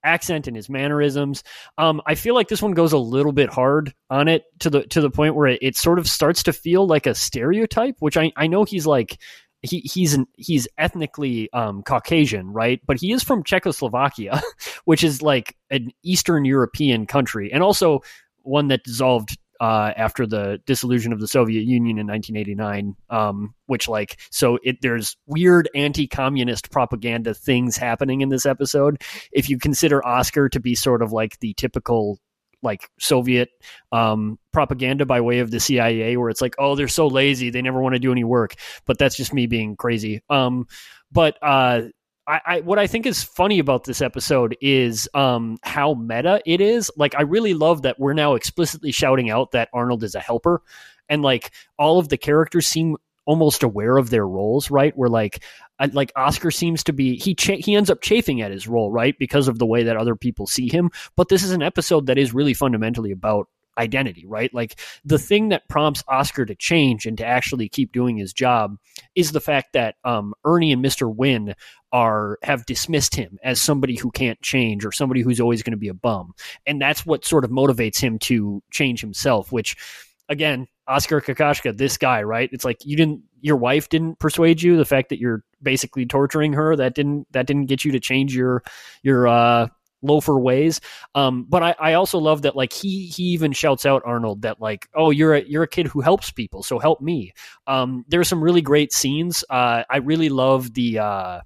accent and his mannerisms. Um, I feel like this one goes a little bit hard on it to the to the point where it, it sort of starts to feel like a stereotype, which I, I know he's like he he's an, he's ethnically um, Caucasian, right? But he is from Czechoslovakia, which is like an Eastern European country, and also one that dissolved Uh, after the dissolution of the Soviet Union in nineteen eighty-nine, um, which like, so it, there's weird anti-communist propaganda things happening in this episode. If you consider Oscar to be sort of like the typical like Soviet um, propaganda by way of the C I A, where it's like, oh, they're so lazy, they never want to do any work. But that's just me being crazy. Um, but uh, I, I, what I think is funny about this episode is um, how meta it is. Like, I really love that we're now explicitly shouting out that Arnold is a helper, and like all of the characters seem almost aware of their roles, right? Where like, I, like Oscar seems to be he cha- he ends up chafing at his role, right, because of the way that other people see him. But this is an episode that is really fundamentally about identity, right? Like the thing that prompts Oscar to change and to actually keep doing his job is the fact that um, Ernie and Mister Wynn are have dismissed him as somebody who can't change or somebody who's always going to be a bum. And that's what sort of motivates him to change himself, which again, Oscar Kokoschka, this guy, right? It's like you didn't your wife didn't persuade you, the fact that you're basically torturing her, that didn't that didn't get you to change your your uh loafer ways. Um, but I, I also love that like he he even shouts out Arnold that like, oh, you're a you're a kid who helps people, so help me. Um, there's some really great scenes. Uh, I really love the uh,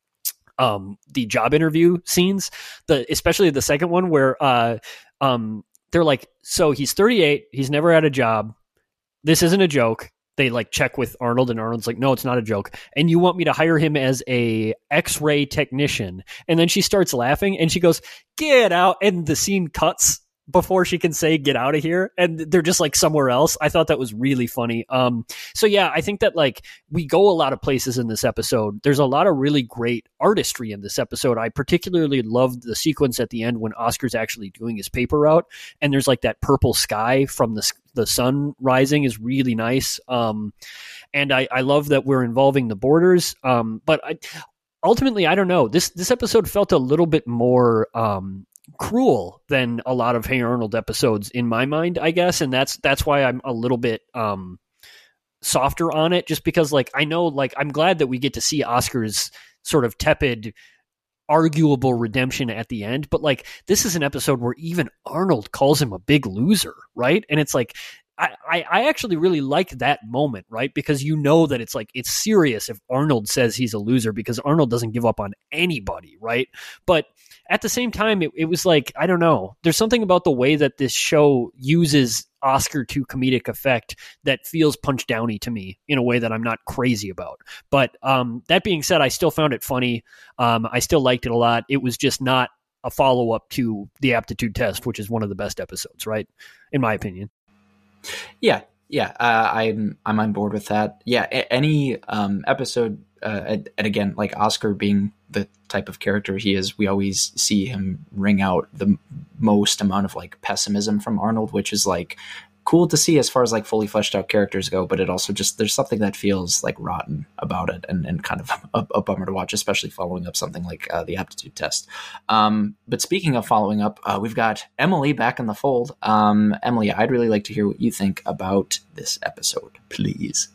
um, the job interview scenes, the especially the second one where uh, um, they're like, so he's thirty-eight, he's never had a job. This isn't a joke. They like check with Arnold, and Arnold's like, no, it's not a joke. And you want me to hire him as a X-ray technician? And then she starts laughing and she goes, get out. And the scene cuts before she can say, get out of here. And they're just like somewhere else. I thought that was really funny. Um, so yeah, I think that like we go a lot of places in this episode. There's a lot of really great artistry in this episode. I particularly loved the sequence at the end when Oscar's actually doing his paper route. And there's like that purple sky from the the sun rising is really nice. Um, and I, I love that we're involving the borders. Um, but I, ultimately, I don't know. This this episode felt a little bit more um, cruel than a lot of Hey Arnold episodes in my mind, I guess. And that's that's why I'm a little bit um, softer on it, just because like I know, like I'm glad that we get to see Oscar's sort of tepid, arguable redemption at the end, but like this is an episode where even Arnold calls him a big loser, right? And it's like I, I, I actually really like that moment, right? Because you know that it's like it's serious if Arnold says he's a loser, because Arnold doesn't give up on anybody, right? But at the same time, it, it was like, I don't know, there's something about the way that this show uses Oscar to comedic effect that feels punch downy to me in a way that I'm not crazy about. But um, that being said, I still found it funny. Um, I still liked it a lot. It was just not a follow-up to the aptitude test, which is one of the best episodes, right? In my opinion. Yeah, yeah, uh, I'm I'm on board with that. Yeah, a- any um, episode, uh, and, and again, like Oscar being the type of character he is, we always see him wring out the m- most amount of like pessimism from Arnold, which is like cool to see as far as like fully fleshed out characters go. But it also just there's something that feels like rotten about it, and, and kind of a, a bummer to watch, especially following up something like uh, the aptitude test. Um, but speaking of following up, uh, we've got Emily back in the fold. Um, Emily, I'd really like to hear what you think about this episode, please.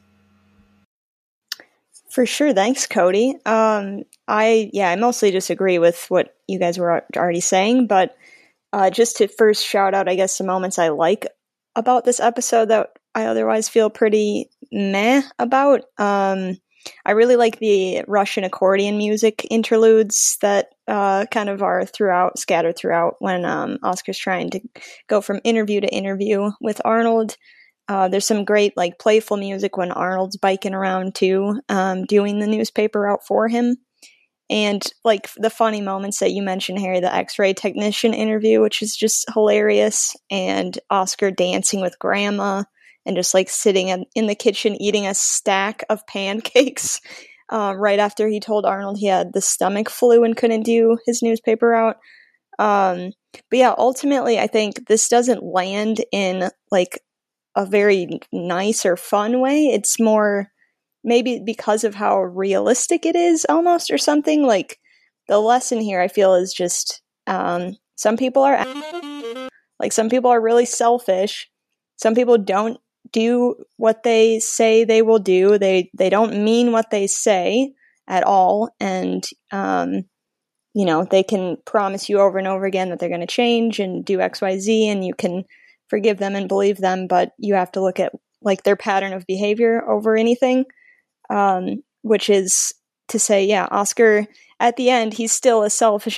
For sure. Thanks, Cody. Um, I, yeah, I mostly disagree with what you guys were already saying, but uh, just to first shout out, I guess, the moments I like about this episode that I otherwise feel pretty meh about. Um, I really like the Russian accordion music interludes that uh, kind of are throughout, scattered throughout when um, Oscar's trying to go from interview to interview with Arnold. Uh, there's some great, like, playful music when Arnold's biking around, too, um, doing the newspaper route for him. And, like, the funny moments that you mentioned, Harry, the X-ray technician interview, which is just hilarious, and Oscar dancing with Grandma, and just, like, sitting in, in the kitchen eating a stack of pancakes uh, right after he told Arnold he had the stomach flu and couldn't do his newspaper route. Um, but, yeah, ultimately, I think this doesn't land in, like, a very nice or fun way. It's more maybe because of how realistic it is almost, or something. Like the lesson here I feel is just Um, some people are like some people are really selfish. Some people don't do what they say they will do. They they don't mean what they say at all, and um, you know, they can promise you over and over again that they're going to change and do X, Y, Z, and you can forgive them and believe them, but you have to look at like their pattern of behavior over anything, um, which is to say, yeah, Oscar at the end, he's still a selfish.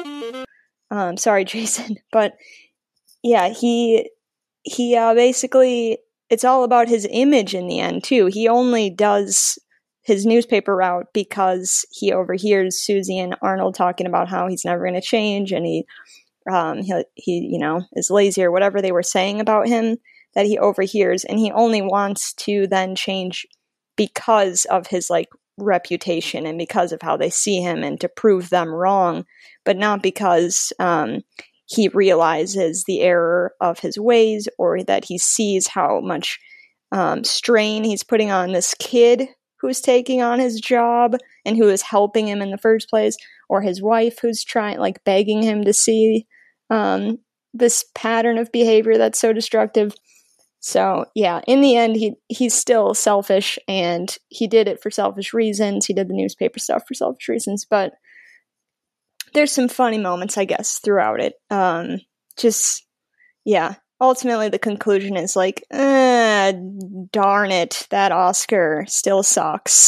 Um, sorry, Jason, but yeah, he he uh, basically, it's all about his image in the end too. He only does his newspaper route because he overhears Susie and Arnold talking about how he's never going to change, and he, um, he, he, you know, is lazy or whatever they were saying about him that he overhears, and he only wants to then change because of his like reputation and because of how they see him and to prove them wrong, but not because um, he realizes the error of his ways or that he sees how much um, strain he's putting on this kid who's taking on his job and who is helping him in the first place, or his wife who's trying, like begging him to see um, this pattern of behavior that's so destructive. So yeah, in the end, he he's still selfish, and he did it for selfish reasons. He did the newspaper stuff for selfish reasons, but there's some funny moments, I guess, throughout it. Um, just, yeah. Ultimately, the conclusion is like, eh, darn it, that Oscar still sucks.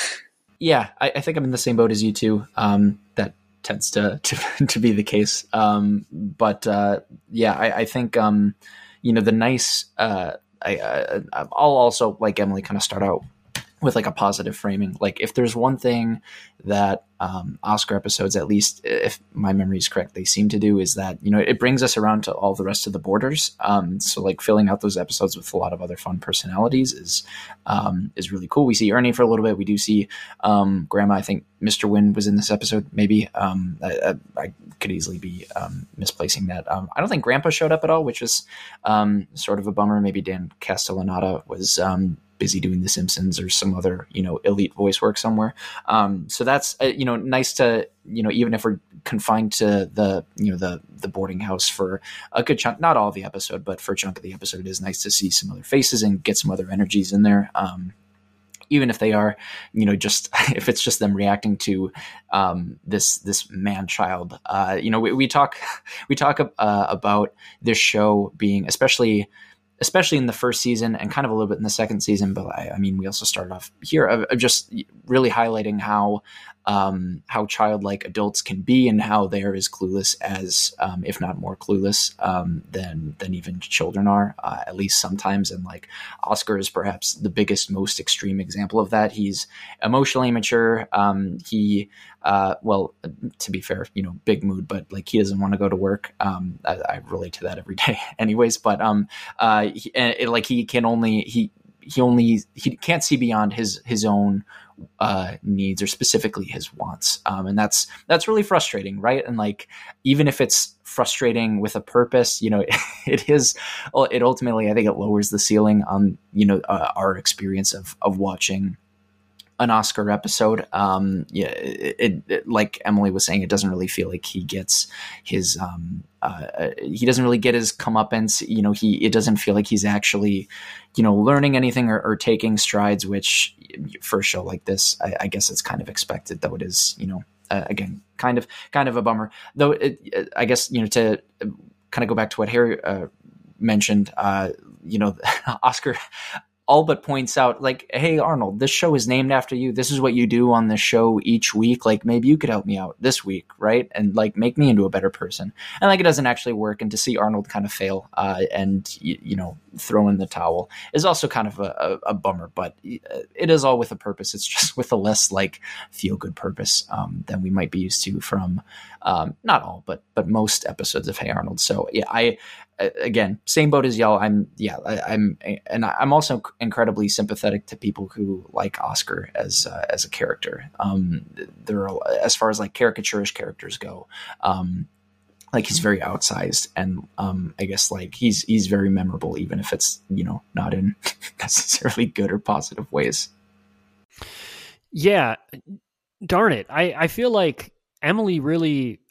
Yeah, I, I think I'm in the same boat as you two. Um, that tends to to, to be the case. Um, but uh, yeah, I, I think um, you know the nice. Uh, I, I I'll also, like Emily, kind of start out with like a positive framing. Like if there's one thing that um, Oscar episodes, at least if my memory is correct, they seem to do, is that, you know, it brings us around to all the rest of the borders. Um, so like filling out those episodes with a lot of other fun personalities is um, is really cool. We see Ernie for a little bit. We do see um, Grandma. I think Mister Wynn was in this episode. Maybe um, I, I, I could easily be um, misplacing that. Um, I don't think Grandpa showed up at all, which is um, sort of a bummer. Maybe Dan Castellaneta was um, busy doing The Simpsons or some other, you know, elite voice work somewhere. Um, so that's, uh, you know, nice to, you know, even if we're confined to the, you know, the, the boarding house for a good chunk, not all of the episode, but for a chunk of the episode, it is nice to see some other faces and get some other energies in there. Um, even if they are, you know, just, if it's just them reacting to um, this, this man child, uh, you know, we, we talk, we talk uh, about this show being, especially, especially in the first season and kind of a little bit in the second season. But I, I mean, we also started off here of, of just really highlighting how, um, how childlike adults can be and how they're as clueless as, um, if not more clueless, um, than, than even children are, uh, at least sometimes. And like Oscar is perhaps the biggest, most extreme example of that. He's emotionally immature. Um, he, uh, well, to be fair, you know, big mood, but like he doesn't want to go to work. Um, I, I relate to that every day anyways, but, um, uh, he, it, like he can only, he, he only, he can't see beyond his, his own, uh, needs, or specifically his wants. Um, and that's, that's really frustrating. Right. And like, even if it's frustrating with a purpose, you know, it, it is, it ultimately, I think it lowers the ceiling on, you know, uh, our experience of, of watching an Oscar episode. Um, yeah, it, it, it, like Emily was saying, it doesn't really feel like he gets his, um, uh, he doesn't really get his comeuppance. You know, he, it doesn't feel like he's actually, you know, learning anything or, or taking strides, which for a show like this, I, I guess it's kind of expected, though it is, you know, uh, again, kind of, kind of a bummer, though. It, it, I guess, you know, to kind of go back to what Harry uh, mentioned, uh, you know, Oscar all but points out, like, hey, Arnold, this show is named after you. This is what you do on the show each week. Like, maybe you could help me out this week, right? And like make me into a better person. And like, it doesn't actually work. And to see Arnold kind of fail uh, and, you, you know, throw in the towel is also kind of a, a, a bummer, but it is all with a purpose. It's just with a less like feel good purpose um, than we might be used to from um, not all, but, but most episodes of Hey Arnold. So yeah, I, again, same boat as y'all. I'm, yeah, I, I'm, and I'm also incredibly sympathetic to people who like Oscar as, uh, as a character. Um, there are, as far as like caricaturish characters go, um, like he's very outsized, and um, I guess like he's he's very memorable, even if it's, you know, not in necessarily good or positive ways. Yeah, darn it. I, I feel like Emily really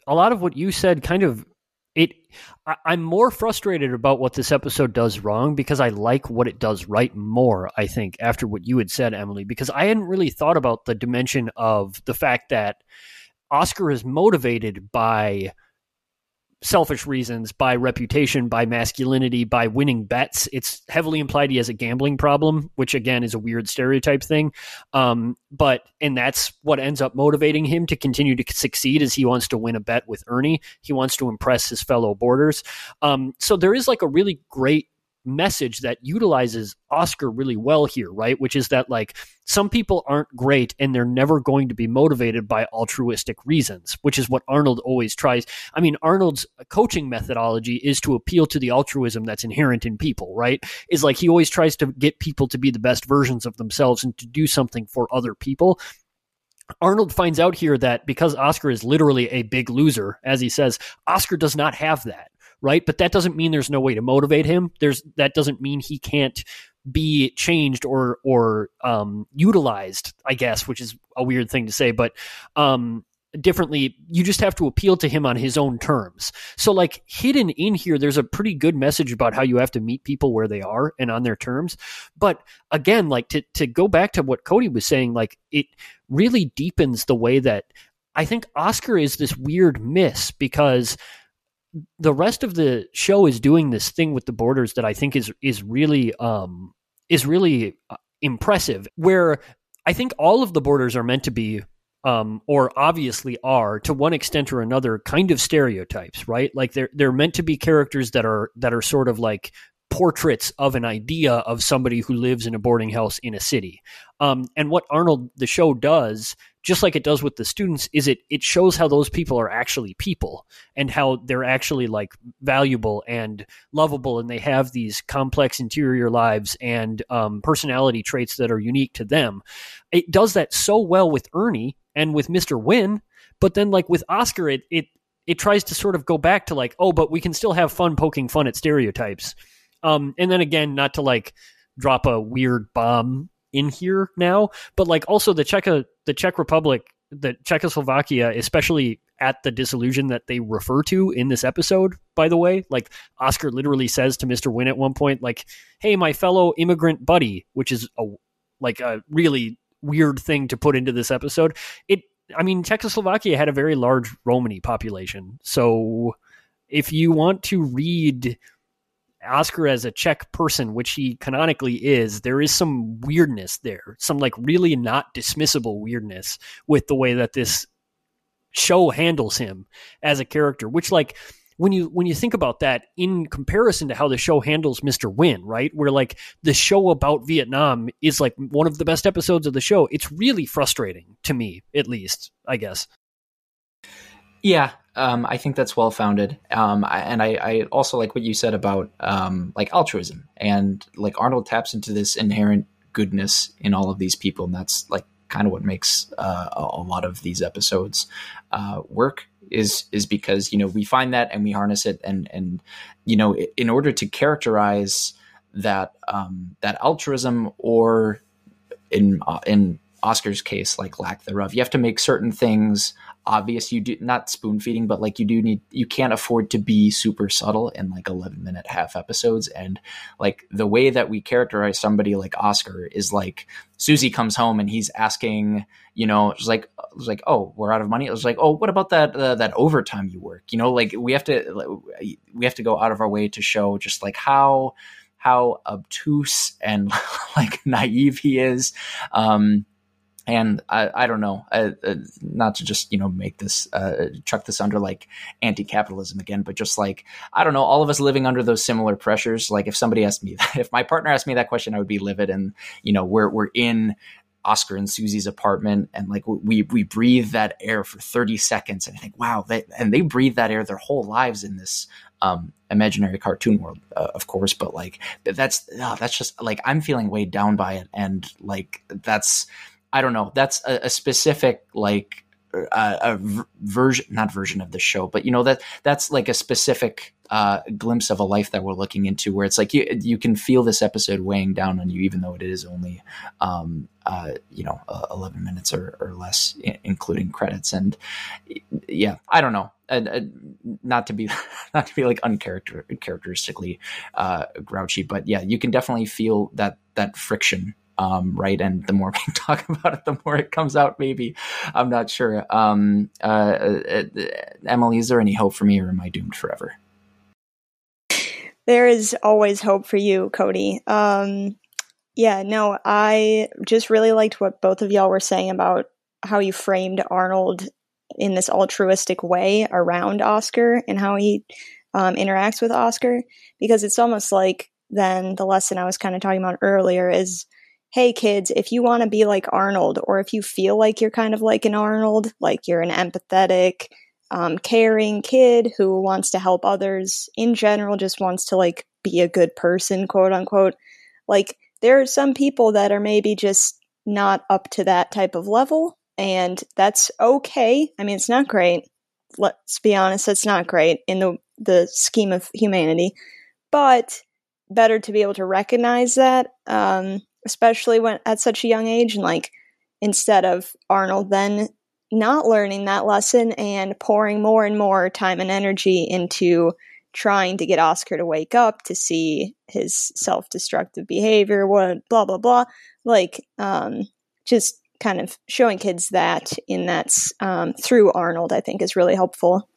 a lot of what you said kind of it. I, I'm more frustrated about what this episode does wrong because I like what it does right more, I think, after what you had said, Emily, because I hadn't really thought about the dimension of the fact that Oscar is motivated by selfish reasons, by reputation, by masculinity, by winning bets. It's heavily implied he has a gambling problem, which again is a weird stereotype thing. Um, but, and that's what ends up motivating him to continue to succeed is he wants to win a bet with Ernie. He wants to impress his fellow boarders. Um, so there is like a really great message that utilizes Oscar really well here, right? Which is that like some people aren't great and they're never going to be motivated by altruistic reasons, which is what Arnold always tries. I mean, Arnold's coaching methodology is to appeal to the altruism that's inherent in people, right? Is like he always tries to get people to be the best versions of themselves and to do something for other people. Arnold finds out here that because Oscar is literally a big loser, as he says, Oscar does not have that. Right. But that doesn't mean there's no way to motivate him. There's that doesn't mean he can't be changed or or um, utilized, I guess, which is a weird thing to say. But um, differently, you just have to appeal to him on his own terms. So like hidden in here, there's a pretty good message about how you have to meet people where they are and on their terms. But again, like to to go back to what Cody was saying, like it really deepens the way that I think Oscar is this weird miss because the rest of the show is doing this thing with the boarders that I think is is really um, is really impressive. Where I think all of the boarders are meant to be, um, or obviously are, to one extent or another, kind of stereotypes, right? Like they're they're meant to be characters that are that are sort of like portraits of an idea of somebody who lives in a boarding house in a city. Um, and what Arnold, the show, does, just like it does with the students, is it it shows how those people are actually people and how they're actually like valuable and lovable, and they have these complex interior lives and um, personality traits that are unique to them. It does that so well with Ernie and with Mister Wynn, but then like with Oscar, it it it tries to sort of go back to like, oh, but we can still have fun poking fun at stereotypes. Um, and then again, not to like drop a weird bomb in here now, but like also the Czech, the Czech Republic, the Czechoslovakia, especially at the disillusion that they refer to in this episode, by the way, like Oscar literally says to Mister Wynn at one point, like, hey, my fellow immigrant buddy, which is a, like a really weird thing to put into this episode. It, I mean, Czechoslovakia had a very large Romani population. So if you want to read Oscar as a Czech person, which he canonically is, there is some weirdness there, some like really not dismissible weirdness with the way that this show handles him as a character, which like when you when you think about that in comparison to how the show handles Mister Wynn, right, where like the show about Vietnam is like one of the best episodes of the show, it's really frustrating to me, at least, I guess. Yeah, um, I think that's well-founded. Um, I, and I, I also like what you said about um, like altruism, and like Arnold taps into this inherent goodness in all of these people. And that's like kind of what makes uh, a, a lot of these episodes uh, work is, is because, you know, we find that and we harness it. And, and, you know, in order to characterize that, um, that altruism, or in, uh, in Oscar's case, like lack thereof, you have to make certain things obvious. You do not spoon feeding, but like you do need, you can't afford to be super subtle in like eleven minute half episodes. And like the way that we characterize somebody like Oscar is like Susie comes home and he's asking, you know, it's like, it's like, oh, we're out of money. It was like, oh, what about that, uh, that overtime you work? You know, like we have to, we have to go out of our way to show just like how, how obtuse and like naive he is. Um, And I, I don't know, uh, uh, not to just, you know, make this, uh, chuck this under like anti-capitalism again, but just like, I don't know, all of us living under those similar pressures. Like if somebody asked me that, if my partner asked me that question, I would be livid. And, you know, we're, we're in Oscar and Susie's apartment, and like we, we breathe that air for thirty seconds. And I think, wow, they, and they breathe that air their whole lives in this, um, imaginary cartoon world, uh, of course. But like, that's, oh, that's just like, I'm feeling weighed down by it. And like, that's, I don't know. That's a, a specific, like uh, a v- version, not version of the show, but you know, that that's like a specific uh, glimpse of a life that we're looking into, where it's like you you can feel this episode weighing down on you, even though it is only um, uh, you know uh, eleven minutes or, or less, I- including credits. And yeah, I don't know. Uh, uh, not to be not to be like uncharacteristically uh, grouchy, but yeah, you can definitely feel that that friction. Um, right. And the more we talk about it, the more it comes out, maybe. I'm not sure. Um, uh, uh, Emily, is there any hope for me, or am I doomed forever? There is always hope for you, Cody. Um, yeah, no, I just really liked what both of y'all were saying about how you framed Arnold in this altruistic way around Oscar and how he um, interacts with Oscar, because it's almost like then the lesson I was kind of talking about earlier is, hey kids, if you want to be like Arnold, or if you feel like you're kind of like an Arnold, like you're an empathetic, um, caring kid who wants to help others in general, just wants to like be a good person, quote unquote, like there are some people that are maybe just not up to that type of level, and that's okay. I mean, it's not great. Let's be honest, it's not great in the the scheme of humanity, but better to be able to recognize that, um, especially when at such a young age, and like instead of Arnold then not learning that lesson and pouring more and more time and energy into trying to get Oscar to wake up to see his self-destructive behavior, what blah blah blah, like um, just kind of showing kids that in that's um, through Arnold, I think is really helpful.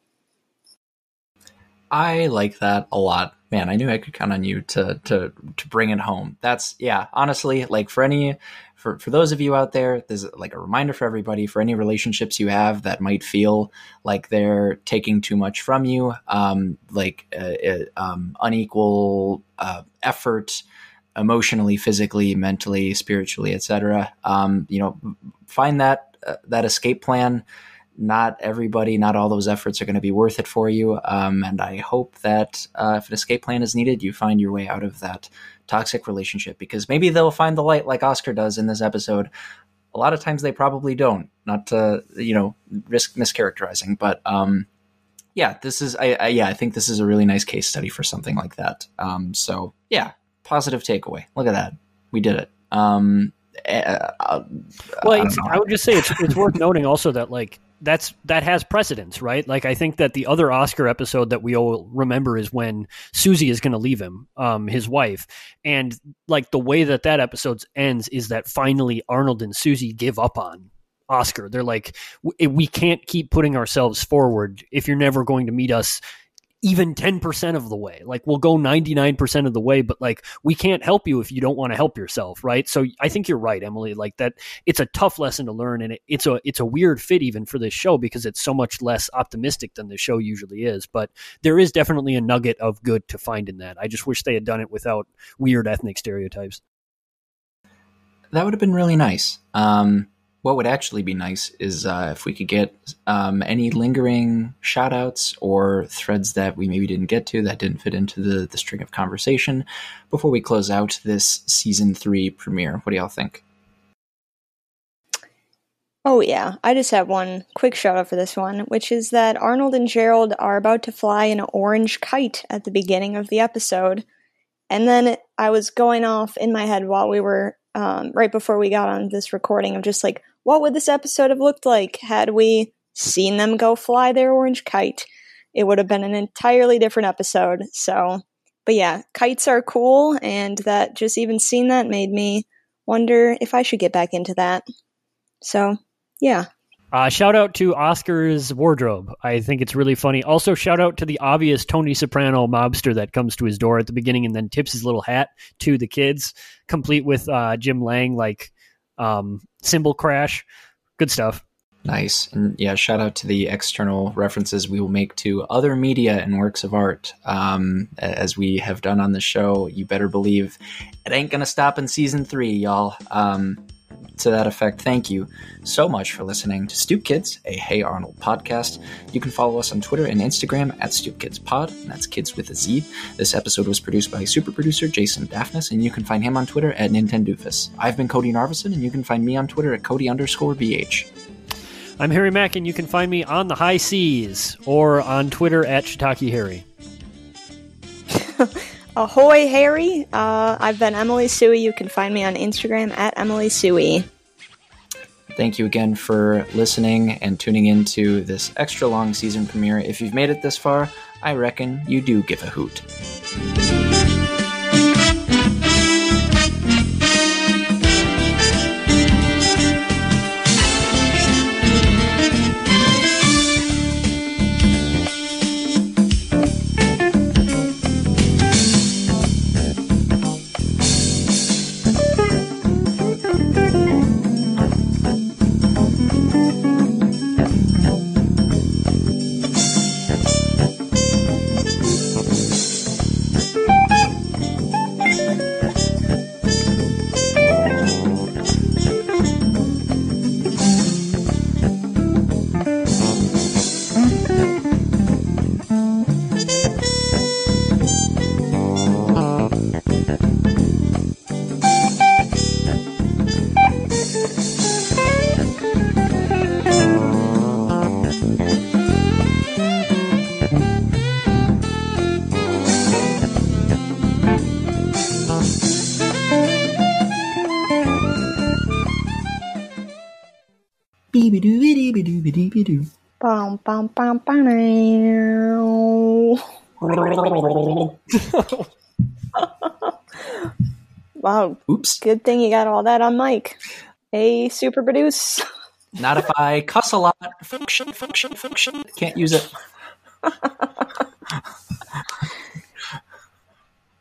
I like that a lot. Man, I knew I could count on you to to to bring it home. That's yeah, honestly, like for any for for those of you out there, there's like a reminder for everybody, for any relationships you have that might feel like they're taking too much from you, um, like uh, um, unequal uh, effort, emotionally, physically, mentally, spiritually, et cetera. Um, you know, find that uh, that escape plan. Not everybody, not all those efforts are going to be worth it for you. Um, and I hope that uh, if an escape plan is needed, you find your way out of that toxic relationship, because maybe they'll find the light like Oscar does in this episode. A lot of times they probably don't, not to, you know, risk mischaracterizing. But um, yeah, this is, I, I, yeah, I think this is a really nice case study for something like that. Um, so yeah, positive takeaway. Look at that. We did it. Um, uh, well, I, I would just say it's, it's worth noting also that like, that's that has precedence, right? Like I think that the other Oscar episode that we all remember is when Susie is going to leave him, um, his wife, and like the way that that episode ends is that finally Arnold and Susie give up on Oscar. They're like, we can't keep putting ourselves forward if you're never going to meet us even ten percent of the way. Like we'll go ninety-nine percent of the way, but like we can't help you if you don't want to help yourself, right? So I think you're right, Emily, like that it's a tough lesson to learn, and it, it's a it's a weird fit even for this show because it's so much less optimistic than the show usually is, but there is definitely a nugget of good to find in that. I just wish they had done it without weird ethnic stereotypes. That would have been really nice. Um What would actually be nice is uh, if we could get um, any lingering shout-outs or threads that we maybe didn't get to that didn't fit into the, the string of conversation before we close out this season three premiere. What do y'all think? Oh yeah, I just have one quick shout-out for this one, which is that Arnold and Gerald are about to fly an orange kite at the beginning of the episode. And then I was going off in my head while we were, um, right before we got on this recording, of just like, what would this episode have looked like had we seen them go fly their orange kite? It would have been an entirely different episode. So, but yeah, kites are cool, and that just even seeing that made me wonder if I should get back into that. So, yeah. Uh, shout out to Oscar's wardrobe. I think it's really funny. Also, shout out to the obvious Tony Soprano mobster that comes to his door at the beginning and then tips his little hat to the kids, complete with uh, Jim Lang, like um, cymbal crash. Good stuff. Nice. And yeah, shout out to the external references we will make to other media and works of art. Um, as we have done on the show, you better believe it ain't going to stop in season three, y'all. Um, To that effect, thank you so much for listening to Stoop Kids, a Hey Arnold podcast. You can follow us on Twitter and Instagram at Stoop Kids Pod, and that's kids with a Z. This episode was produced by super producer Jason Daphnis, and you can find him on Twitter at Nintendoofus. I've been Cody Narveson, and you can find me on Twitter at Cody underscore BH. I'm Harry Mack, and you can find me on the high seas or on Twitter at Shiitake Harry. Ahoy, Harry. Uh, I've been Emily Suey. You can find me on Instagram at Emily Suey. Thank you again for listening and tuning into this extra long season premiere. If you've made it this far, I reckon you do give a hoot. Bum, bum, bum, bum. Wow. Oops. Good thing you got all that on mic. Hey, Super Produce. Not if I cuss a lot. Function, function, function. Can't use it.